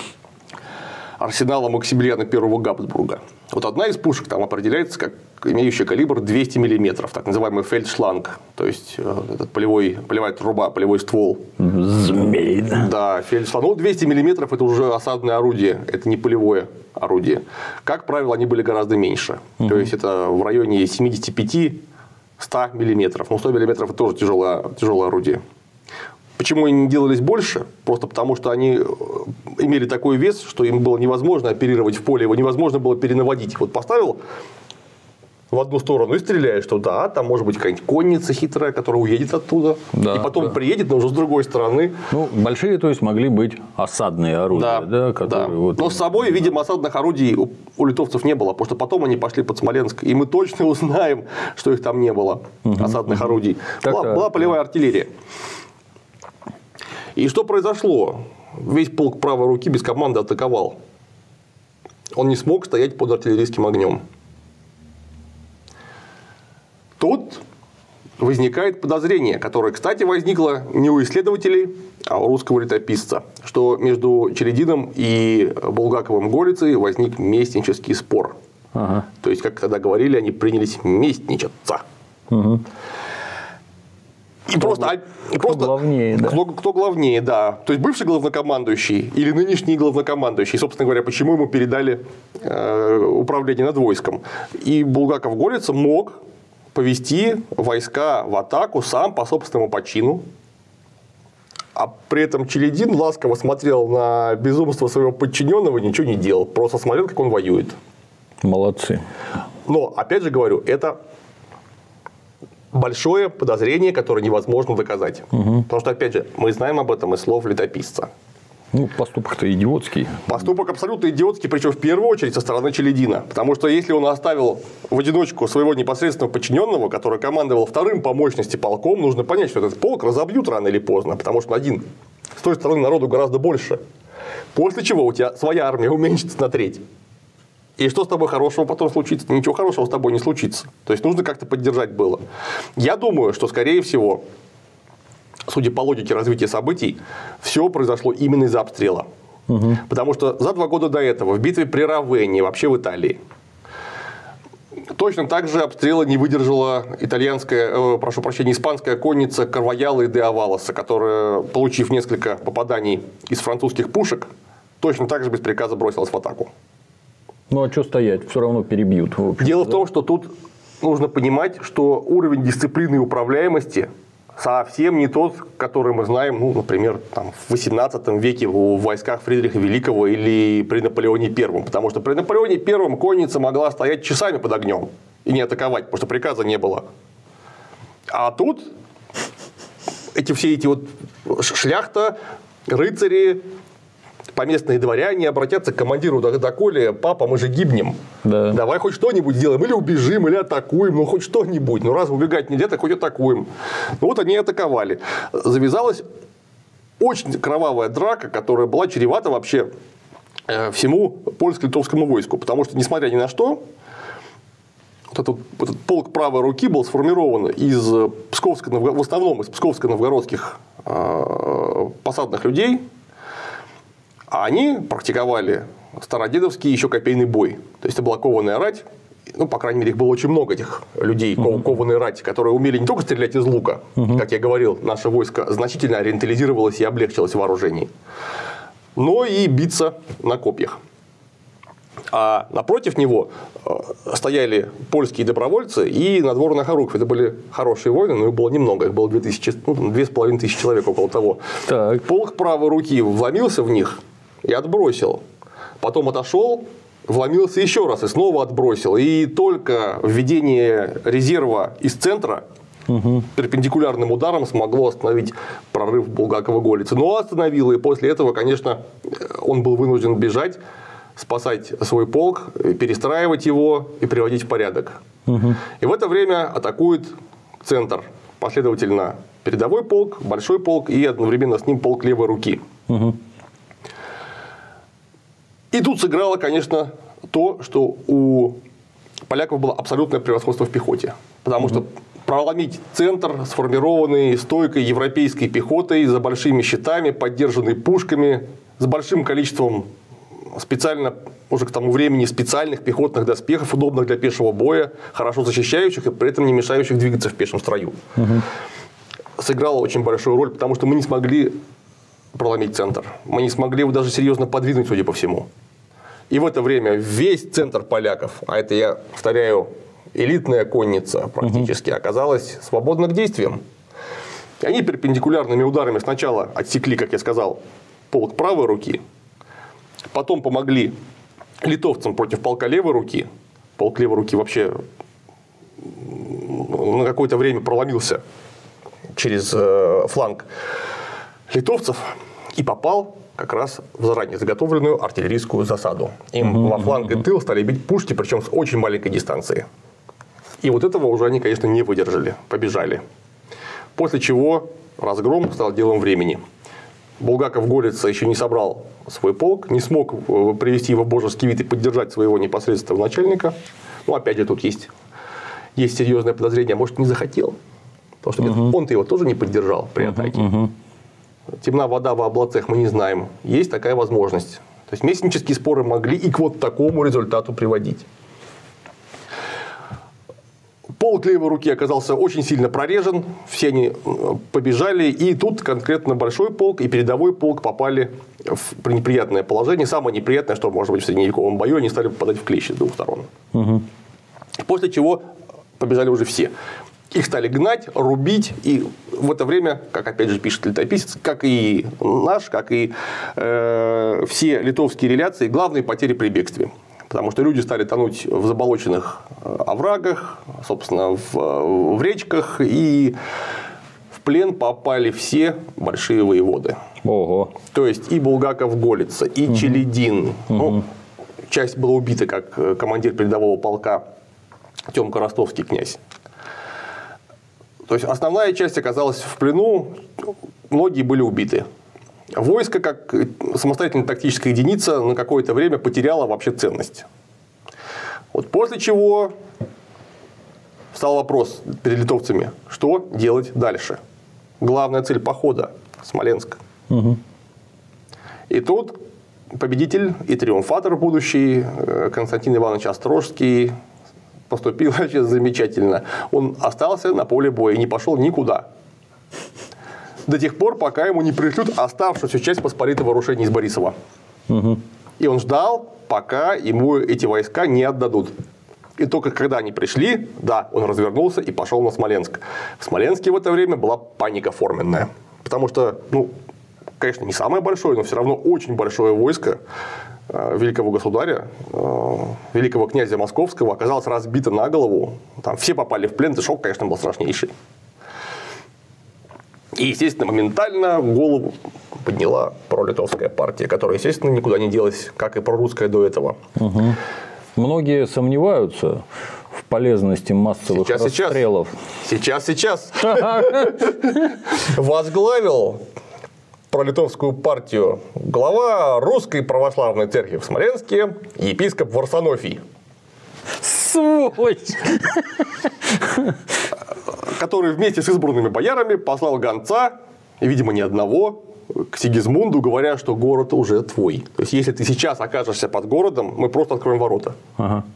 арсенала Максимилиана I Габсбурга. Вот одна из пушек там определяется как имеющая калибр 200 мм, так называемый фельдшланг, то есть этот полевая труба, полевой ствол.
Змей, да?
Да, фельдшланг. Ну, 200 мм это уже осадное орудие, это не полевое орудие. Как правило, они были гораздо меньше. То есть это в районе 75-100 мм. Ну, 100 мм это тоже тяжелое орудие. Почему они не делались больше? Просто потому, что они имели такой вес, что им было невозможно оперировать в поле, его невозможно было перенаводить. Вот поставил в одну сторону и стреляешь туда, там может быть какая-нибудь конница хитрая, которая уедет оттуда, и потом приедет, но уже с другой стороны.
Ну, большие, то есть, могли быть осадные орудия, да? Которые вот...
Но с собой, видимо, осадных орудий у литовцев не было, потому что потом они пошли под Смоленск, и мы точно узнаем, что их там не было, осадных орудий. Была полевая артиллерия. И что произошло? Весь полк правой руки без команды атаковал. Он не смог стоять под артиллерийским огнем. Тут возникает подозрение, которое, кстати, возникло не у исследователей, а у русского летописца, что между Челядиным и Булгаковым Голицей возник местнический спор. То есть, как тогда говорили, они принялись местничаться. И кто
главнее, да.
Кто главнее, да. То есть, бывший главнокомандующий или нынешний главнокомандующий, собственно говоря, почему ему передали управление над войском. И Булгаков-Голица мог повести войска в атаку сам по собственному почину. А при этом Челядин ласково смотрел на безумство своего подчиненного и ничего не делал. Просто смотрел, как он воюет.
Молодцы.
Но, опять же говорю, это большое подозрение, которое невозможно доказать. Потому что, опять же, мы знаем об этом из слов летописца.
Ну, поступок-то идиотский.
Поступок абсолютно идиотский, причем в первую очередь со стороны Челядина. Потому что если он оставил в одиночку своего непосредственного подчиненного, который командовал вторым по мощности полком, нужно понять, что этот полк разобьют рано или поздно, потому что один. С той стороны народу гораздо больше. После чего у тебя своя армия уменьшится на треть. И что с тобой хорошего потом случится? Ничего хорошего с тобой не случится. То есть, нужно как-то поддержать было. Я думаю, что, скорее всего, судя по логике развития событий, все произошло именно из-за обстрела. Потому что за 2 года до этого в битве при Равенне, вообще в Италии, точно так же обстрела не выдержала испанская конница Карваялла и де Авалоса, которая, получив несколько попаданий из французских пушек, точно так же без приказа бросилась в атаку.
Ну, а что стоять? Все равно перебьют.
Дело в том, что тут нужно понимать, что уровень дисциплины и управляемости совсем не тот, который мы знаем, ну, например, там, в 18 веке в войсках Фридриха Великого или при Наполеоне I. Потому что при Наполеоне I конница могла стоять часами под огнем и не атаковать, потому что приказа не было. А тут все эти вот шляхта, рыцари, поместные дворяне обратятся к командиру: доколе, папа, мы же гибнем.
Да.
Давай хоть что-нибудь сделаем. Или убежим, или атакуем. Ну, хоть что-нибудь. Ну, раз убегать нельзя, так хоть атакуем. Ну, вот они атаковали. Завязалась очень кровавая драка, которая была чревата вообще всему польско-литовскому войску. Потому что, несмотря ни на что, этот полк правой руки был сформирован в основном из псковско-новгородских посадных людей, а они практиковали стародедовский еще копейный бой. То есть это была кованая рать, ну, по крайней мере, их было очень много, этих людей, кованой рати, которые умели не только стрелять из лука, как я говорил, наше войско значительно ориентализировалось и облегчилось в вооружении, но и биться на копьях. А напротив него стояли польские добровольцы и надворный Хоруков. Это были хорошие воины, но их было немного. Их было 2500 человек, около того.
Так.
Полк правой руки вломился в них и отбросил. Потом отошел, вломился еще раз и снова отбросил. И только введение резерва из центра перпендикулярным ударом смогло остановить прорыв Булгакова-Голицы. Но остановило. И после этого, конечно, он был вынужден бежать, спасать свой полк, перестраивать его и приводить в порядок. И в это время атакует центр. Последовательно передовой полк, большой полк и одновременно с ним полк левой руки. И тут сыграло, конечно, то, что у поляков было абсолютное превосходство в пехоте. Потому что проломить центр, сформированный стойкой европейской пехотой, за большими щитами, поддержанный пушками, с большим количеством специально, уже к тому времени, специальных пехотных доспехов, удобных для пешего боя, хорошо защищающих и при этом не мешающих двигаться в пешем строю. Сыграло очень большую роль, потому что мы не смогли проломить центр. Мы не смогли его даже серьезно подвинуть, судя по всему. И в это время весь центр поляков, а это, я повторяю, элитная конница практически, оказалась свободна к действиям. И они перпендикулярными ударами сначала отсекли, как я сказал, полк правой руки, потом помогли литовцам против полка левой руки. Полк левой руки вообще на какое-то время проломился через фланг литовцев и попал как раз в заранее заготовленную артиллерийскую засаду. Им во фланг и тыл стали бить пушки, причем с очень маленькой дистанции. И вот этого уже они, конечно, не выдержали, побежали. После чего разгром стал делом времени. Булгаков-Голица еще не собрал свой полк, не смог привести его в божеский вид и поддержать своего непосредственного начальника. Ну, опять же, тут есть серьезное подозрение, может, не захотел. Потому что он-то его тоже не поддержал при атаке. Темна вода в облацах, мы не знаем. Есть такая возможность. То есть местнические споры могли и к вот такому результату приводить. Полк левой руки оказался очень сильно прорежен, все они побежали, и тут конкретно большой полк и передовой полк попали в неприятное положение. Самое неприятное, что может быть в средневековом бою, они стали попадать в клещи с двух сторон. После чего побежали уже все. Их стали гнать, рубить, и в это время, как опять же пишет летописец, как и наш, как и все литовские реляции, главные потери при бегстве. Потому что люди стали тонуть в заболоченных оврагах, собственно, в речках, и в плен попали все большие воеводы.
Ого. То
есть и Булгаков-Голица, и Челядин. Ну, часть была убита, как командир передового полка Тёмка Ростовский князь. То есть основная часть оказалась в плену, многие были убиты. Войско, как самостоятельная тактическая единица, на какое-то время потеряло вообще ценность. Вот после чего встал вопрос перед литовцами, что делать дальше. Главная цель похода – Смоленск. И тут победитель и триумфатор будущий Константин Иванович Острожский поступил вообще замечательно. Он остался на поле боя и не пошел никуда. До тех пор, пока ему не пришлют оставшуюся часть посполитого рушения из Борисова. И он ждал, пока ему эти войска не отдадут. И только когда они пришли, да, он развернулся и пошел на Смоленск. В Смоленске в это время была паника форменная. Потому что, ну, конечно, не самое большое, но все равно очень большое войско великого государя, великого князя Московского оказалось разбито на голову. Там все попали в плен, и шок, конечно, был страшнейший. И, естественно, моментально голову подняла пролитовская партия, которая, естественно, никуда не делась, как и прорусская до этого.
Угу. Многие сомневаются в полезности массовых расстрелов.
Сейчас. Возглавил пролитовскую партию глава Русской Православной Церкви в Смоленске епископ Варсонофий.
Сволочь!
Который вместе с избранными боярами послал гонца, видимо, не одного, к Сигизмунду, говоря, что город уже твой. То есть, если ты сейчас окажешься под городом, мы просто откроем ворота.
Ага.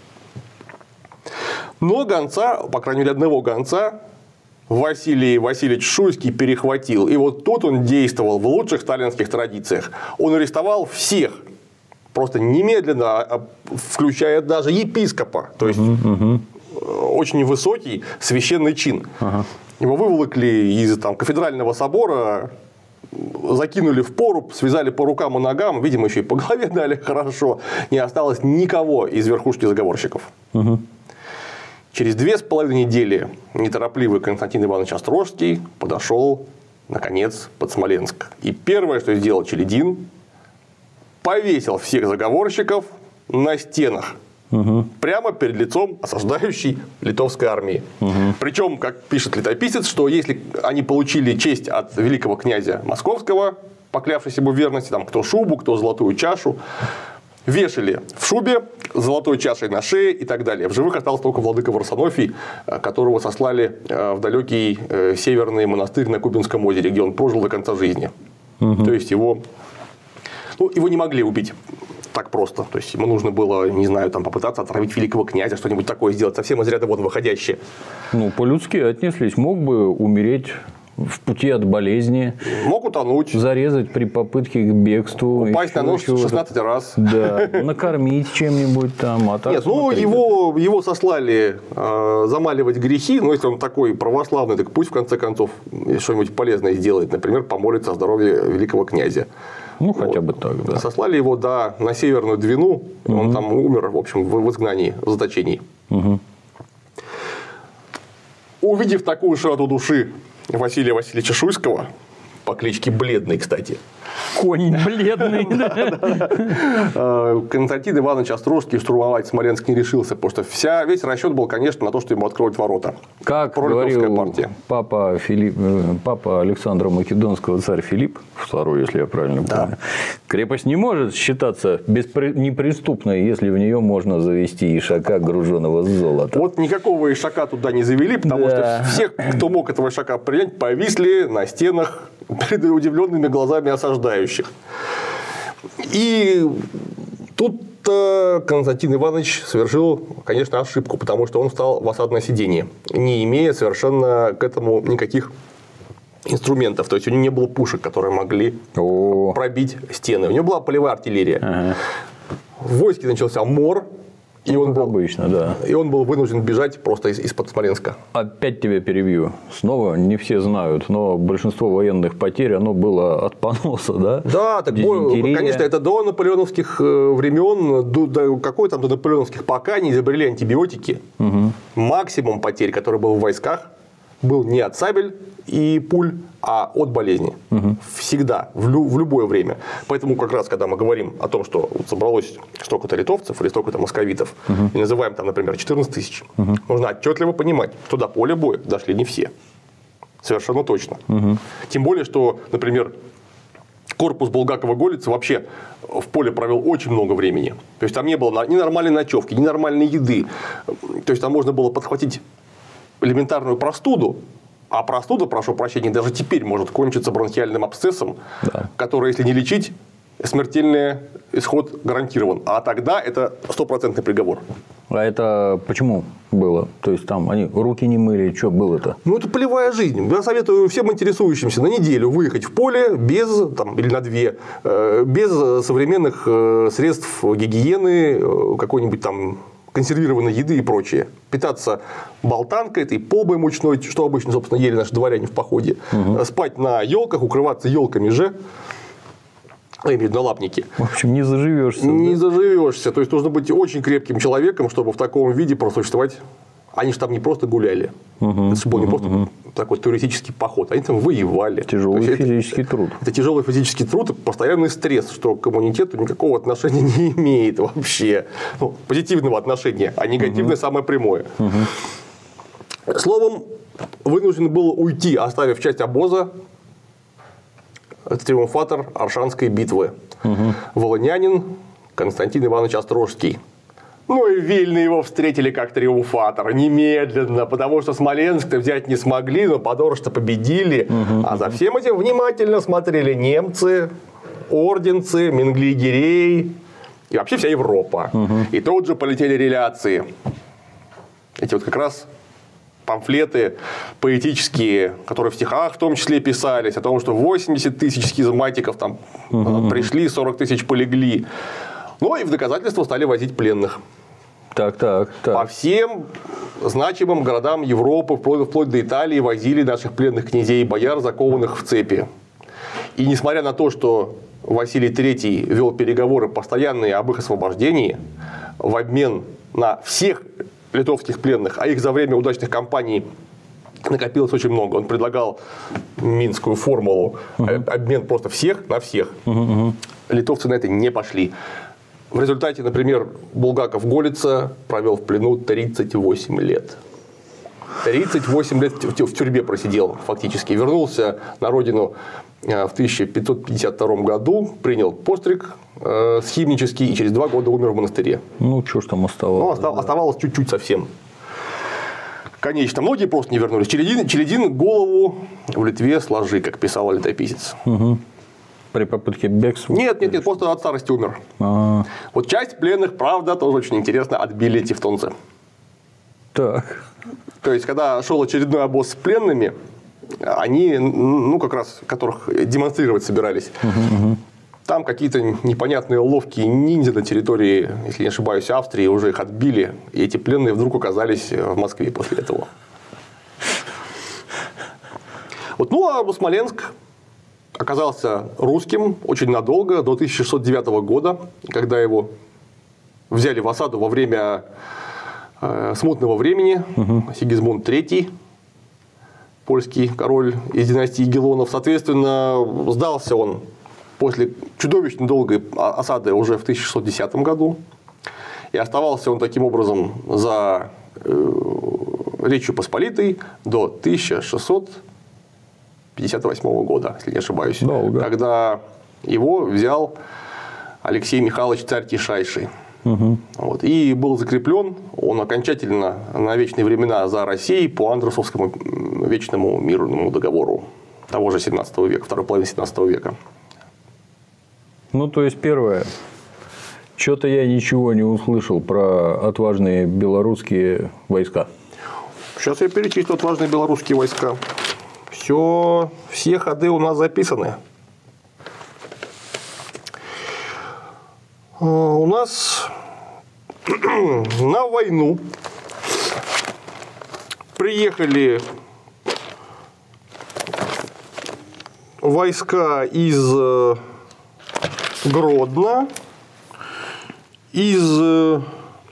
Но гонца, по крайней мере, одного гонца, Василий Васильевич Шуйский перехватил. И вот тут он действовал в лучших сталинских традициях. Он арестовал всех. Просто немедленно, включая даже епископа. То есть, очень высокий священный чин. Его выволокли из кафедрального собора, закинули в поруб, связали по рукам и ногам, видимо, еще и по голове дали хорошо. Не осталось никого из верхушки заговорщиков. Через 2,5 недели неторопливый Константин Иванович Острожский подошел, наконец, под Смоленск. И первое, что сделал Челядин, повесил всех заговорщиков на стенах. Прямо перед лицом осаждающей литовской армии. Причем, как пишет летописец, что если они получили честь от великого князя Московского, поклявшись ему в верности, кто шубу, кто золотую чашу, вешали в шубе, с золотой чашей на шее и так далее. В живых остался только владыка Варсонофий, которого сослали в далекий северный монастырь на Кубинском озере, где он прожил до конца жизни. То есть его не могли убить так просто. То есть ему нужно было, не знаю, попытаться отравить великого князя, что-нибудь такое сделать, совсем из ряда вон выходящее.
По-людски отнеслись. Мог бы умереть в пути от болезни.
Мог утонуть.
Зарезать при попытке к бегству.
Упасть на нож 16 раз.
Да. Накормить чем-нибудь там.
Нет, его сослали замаливать грехи. Но если он такой православный, так пусть в конце концов что-нибудь полезное сделает. Например, помолится о здоровье великого князя.
Хотя бы так, да.
Сослали его, на Северную Двину. Он там умер, в общем, в изгнании, в заточении. Увидев такую широту души Василия Васильевича Шуйского, по кличке Бледный, кстати.
Конь бледный.
Константин Иванович Острожский штурмовать Смоленск не решился, потому что весь расчет был, конечно, на то, что ему откроют ворота.
Как говорил папа Александра Македонского, царь Филипп II, если я правильно помню, крепость не может считаться неприступной, если в нее можно завести ишака, груженного золота.
Вот никакого ишака туда не завели, потому что всех, кто мог этого ишака принять, повисли на стенах перед удивленными глазами осаждающих. И тут Константин Иванович совершил, конечно, ошибку, потому что он встал в осадное сиденье, не имея совершенно к этому никаких инструментов. То есть у него не было пушек, которые могли пробить стены. У него была полевая артиллерия. В войске начался мор. И он был вынужден бежать просто из-под Смоленска.
Опять тебя перебью. Снова не все знают, но большинство военных потерь оно было от поноса, да?
Да, конечно, это до наполеоновских времен, до наполеоновских, пока не изобрели антибиотики. Максимум потерь, который был в войсках, был не от сабель и пуль, а от болезни. Всегда, в любое время. Поэтому, как раз, когда мы говорим о том, что собралось столько-то литовцев или столько-то московитов, и называем например, 14 тысяч, нужно отчетливо понимать, что до поля боя дошли не все. Совершенно точно. Тем более, что, например, корпус Булгакова-Голицы вообще в поле провел очень много времени. То есть там не было ни нормальной ночевки, ни нормальной еды. То есть там можно было подхватить элементарную простуду, а простуда, прошу прощения, даже теперь может кончиться бронхиальным абсцессом, который, если не лечить, смертельный исход гарантирован. А тогда это 100% приговор.
А это почему было? То есть там они руки не мыли, что было-то?
Это полевая жизнь. Я советую всем интересующимся на неделю выехать в поле без, или на 2, без современных средств гигиены, какой-нибудь консервированной еды и прочее. Питаться болтанкой, этой полбой мучной, что обычно, собственно, ели наши дворяне в походе. Спать на елках, укрываться елками же. Я имею в виду налапники.
В общем, не заживешься.
Не заживешься. То есть нужно быть очень крепким человеком, чтобы в таком виде просуществовать Они же там не просто гуляли. Это же был не просто такой туристический поход. Они там воевали.
Тяжелый физический труд.
Это тяжелый физический труд и постоянный стресс, что к иммунитету никакого отношения не имеет вообще. Ну, позитивного отношения, а негативное самое прямое. Словом, вынужден был уйти, оставив часть обоза. Это триумфатор Оршанской битвы. Волынянин Константин Иванович Острожский. Ну и Вильны его встретили как триумфатор немедленно, потому что Смоленск-то взять не смогли, но Подорож-то победили. А за всем этим внимательно смотрели немцы, орденцы, менглигерей и вообще вся Европа. И тут же полетели реляции. Эти вот как раз памфлеты поэтические, которые в стихах в том числе писались, о том, что 80 тысяч схизматиков там пришли, 40 тысяч полегли. Ну и в доказательство стали возить пленных. По всем значимым городам Европы, вплоть до Италии, возили наших пленных князей и бояр, закованных в цепи. И несмотря на то, что Василий III вел переговоры постоянные об их освобождении, в обмен на всех литовских пленных, а их за время удачных кампаний накопилось очень много. Он предлагал Минскую формулу, обмен просто всех на всех. Литовцы на это не пошли. В результате, например, Булгаков-Голица провел в плену 38 лет. 38 лет в тюрьме просидел фактически. Вернулся на родину в 1552 году, принял постриг схимнический и через 2 года умер в монастыре.
Ну, что ж там оставалось?
Ну, оставалось чуть-чуть совсем. Конечно, многие просто не вернулись. Челядин голову в Литве сложи, как писал летописец.
При попытке бегства?
Нет, просто от старости умер. Вот часть пленных, правда, тоже очень интересно, отбили тевтонцы.
Так.
То есть, когда шел очередной обоз с пленными, они, ну, как раз, которых демонстрировать собирались, там какие-то непонятные ловкие ниндзя на территории, если не ошибаюсь, Австрии уже их отбили, и эти пленные вдруг оказались в Москве после этого. Вот, ну, а Смоленск оказался русским очень надолго, до 1609 года, когда его взяли в осаду во время смутного времени. Сигизмунд III, польский король из династии Гелонов. Соответственно, сдался он после чудовищно долгой осады уже в 1610 году. И оставался он таким образом за Речью Посполитой до 1658 года, если не ошибаюсь.
Долго.
Когда его взял Алексей Михайлович царь Тишайший. Вот. И был закреплен он окончательно на вечные времена за Россией по Андрусовскому вечному мирному договору того же 17 века, второй половины 17 века.
Ну, то есть, первое. Что-то я ничего не услышал про отважные белорусские войска.
Сейчас я перечислю отважные белорусские войска. Все ходы у нас записаны. У нас на войну приехали войска из Гродно, из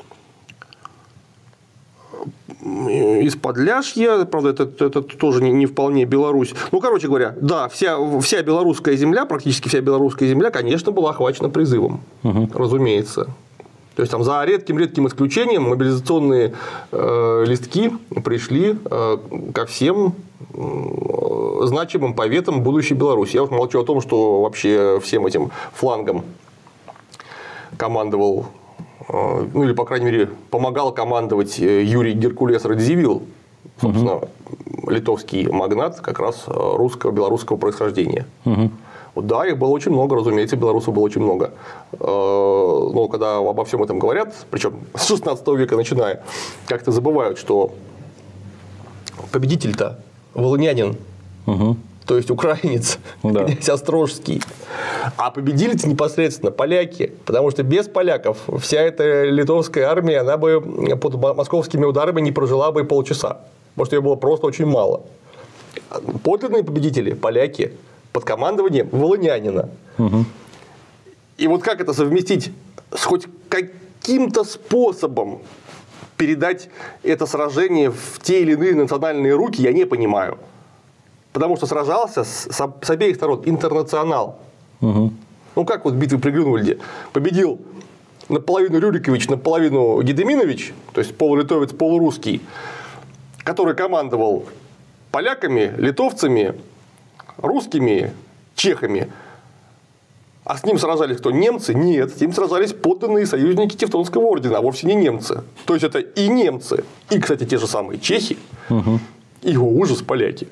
Подляшья, правда, это тоже не вполне Беларусь. Ну, короче говоря, да, вся белорусская земля, практически вся белорусская земля, конечно, была охвачена призывом, разумеется. То есть, там, за редким исключением мобилизационные листки пришли ко всем значимым поветам будущей Беларуси. Я уж молчу о том, что вообще всем этим флангом командовал, ну или, по крайней мере, помогал командовать Юрий Геркулес Радзивилл, собственно, литовский магнат как раз русско-белорусского происхождения. Вот, да, их было очень много, разумеется, белорусов было очень много. Но когда обо всем этом говорят, причем с 16 века начиная, как-то забывают, что победитель-то волынянин, то есть украинец, князь Острожский. А победили-то непосредственно поляки, потому что без поляков вся эта литовская армия, она бы под московскими ударами не прожила бы и полчаса, потому что ее было просто очень мало. Подлинные победители – поляки под командованием волынянина. И вот как это совместить с хоть каким-то способом передать это сражение в те или иные национальные руки, я не понимаю. Потому что сражался с обеих сторон интернационал. Угу. Ну, как вот в битве при Грюнвальде. Победил наполовину Рюрикович, наполовину Гедеминович, то есть полулитовец, полурусский, который командовал поляками, литовцами, русскими, чехами. А с ним сражались кто? Немцы? Нет, с ним сражались подданные союзники Тевтонского ордена, а вовсе не немцы. То есть, это и немцы, и, кстати, те же самые чехи, и, о ужас, поляки.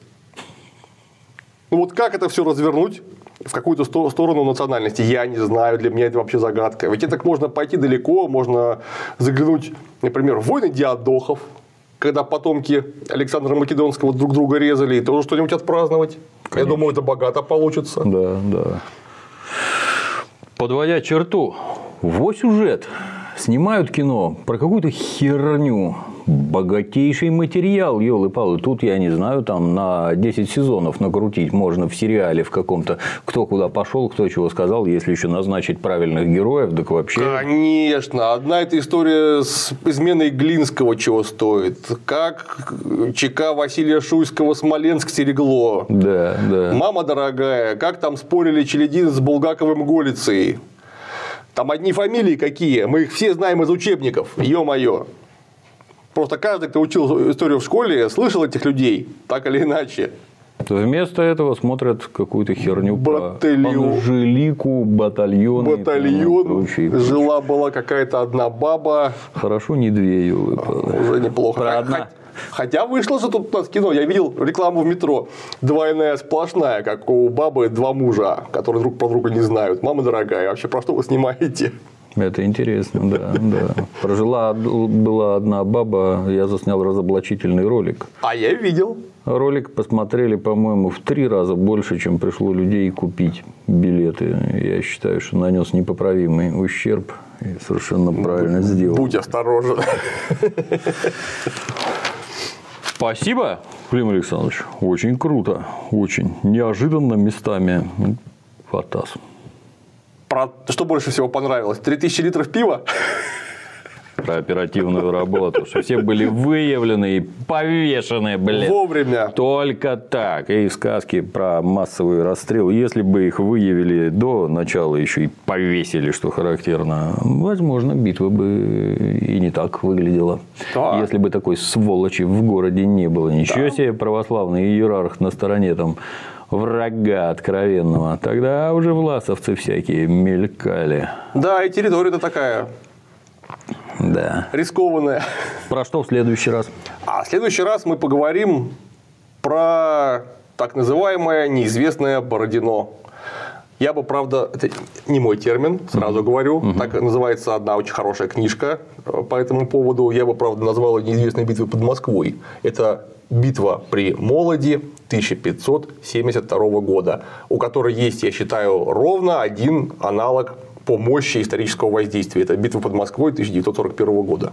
Ну, вот как это все развернуть в какую-то сторону национальности, я не знаю, для меня это вообще загадка. Ведь это можно пойти далеко, можно заглянуть, например, в войны диадохов, когда потомки Александра Македонского друг друга резали, и тоже что-нибудь отпраздновать. Конечно. Я думаю, это богато получится.
Да, да. Подводя черту, вот сюжет. Снимают кино про какую-то херню. Богатейший материал, ёлы-палы. Тут, я не знаю, там на 10 сезонов накрутить можно в сериале в каком-то. Кто куда пошел, кто чего сказал. Если еще назначить правильных героев, так вообще...
Конечно. Одна эта история с изменой Глинского чего стоит. Как ЧК Василия Шуйского Смоленск стерегло.
Да, да.
Мама дорогая, как там спорили Челядин с Булгаковым Голицей. Там одни фамилии какие. Мы их все знаем из учебников. Ё-моё. Просто каждый, кто учил историю в школе, слышал этих людей, так или иначе.
Вместо этого смотрят какую-то херню
про
Анжелику, батальон.
Жила-была какая-то одна баба.
Хорошо, не две,
уже неплохо. Хотя вышло же тут у нас кино. Я видел рекламу в метро. Двойная сплошная, как у бабы два мужа, которые друг про друга не знают. Мама дорогая, вообще про что вы снимаете?
Это интересно, да, да. Была одна баба, я заснял разоблачительный ролик.
А я видел.
Ролик посмотрели, по-моему, в 3 раза больше, чем пришло людей купить билеты. Я считаю, что нанес непоправимый ущерб и совершенно правильно сделал.
Будь осторожен.
Спасибо, Клим Александрович. Очень круто. Очень неожиданно местами. Фантаз.
Что больше всего понравилось? 3000 литров пива?
Про оперативную работу. Что все были выявлены и повешены, блядь.
Вовремя.
Только так. И сказки про массовый расстрел. Если бы их выявили до начала еще и повесили, что характерно, возможно, битва бы и не так выглядела. Да. Если бы такой сволочи в городе не было. Ничего себе православный иерарх на стороне там врага откровенного. Тогда уже власовцы всякие мелькали.
Да, и территория-то такая.
Да.
Рискованная.
Про что в следующий раз?
А в следующий раз мы поговорим про так называемое неизвестное Бородино. Я бы, правда, это не мой термин, сразу говорю. Так называется одна очень хорошая книжка по этому поводу. Я бы, правда, назвал ее «Неизвестной битвой под Москвой». Это битва при Молоде 1572 года, у которой есть, я считаю, ровно один аналог по мощи исторического воздействия. Это битва под Москвой 1941 года.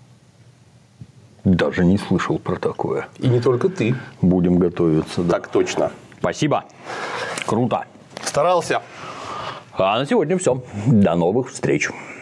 Даже не слышал про такое.
И не только ты.
Будем готовиться. Да.
Так точно.
Спасибо. Круто.
Старался.
А на сегодня все. До новых встреч.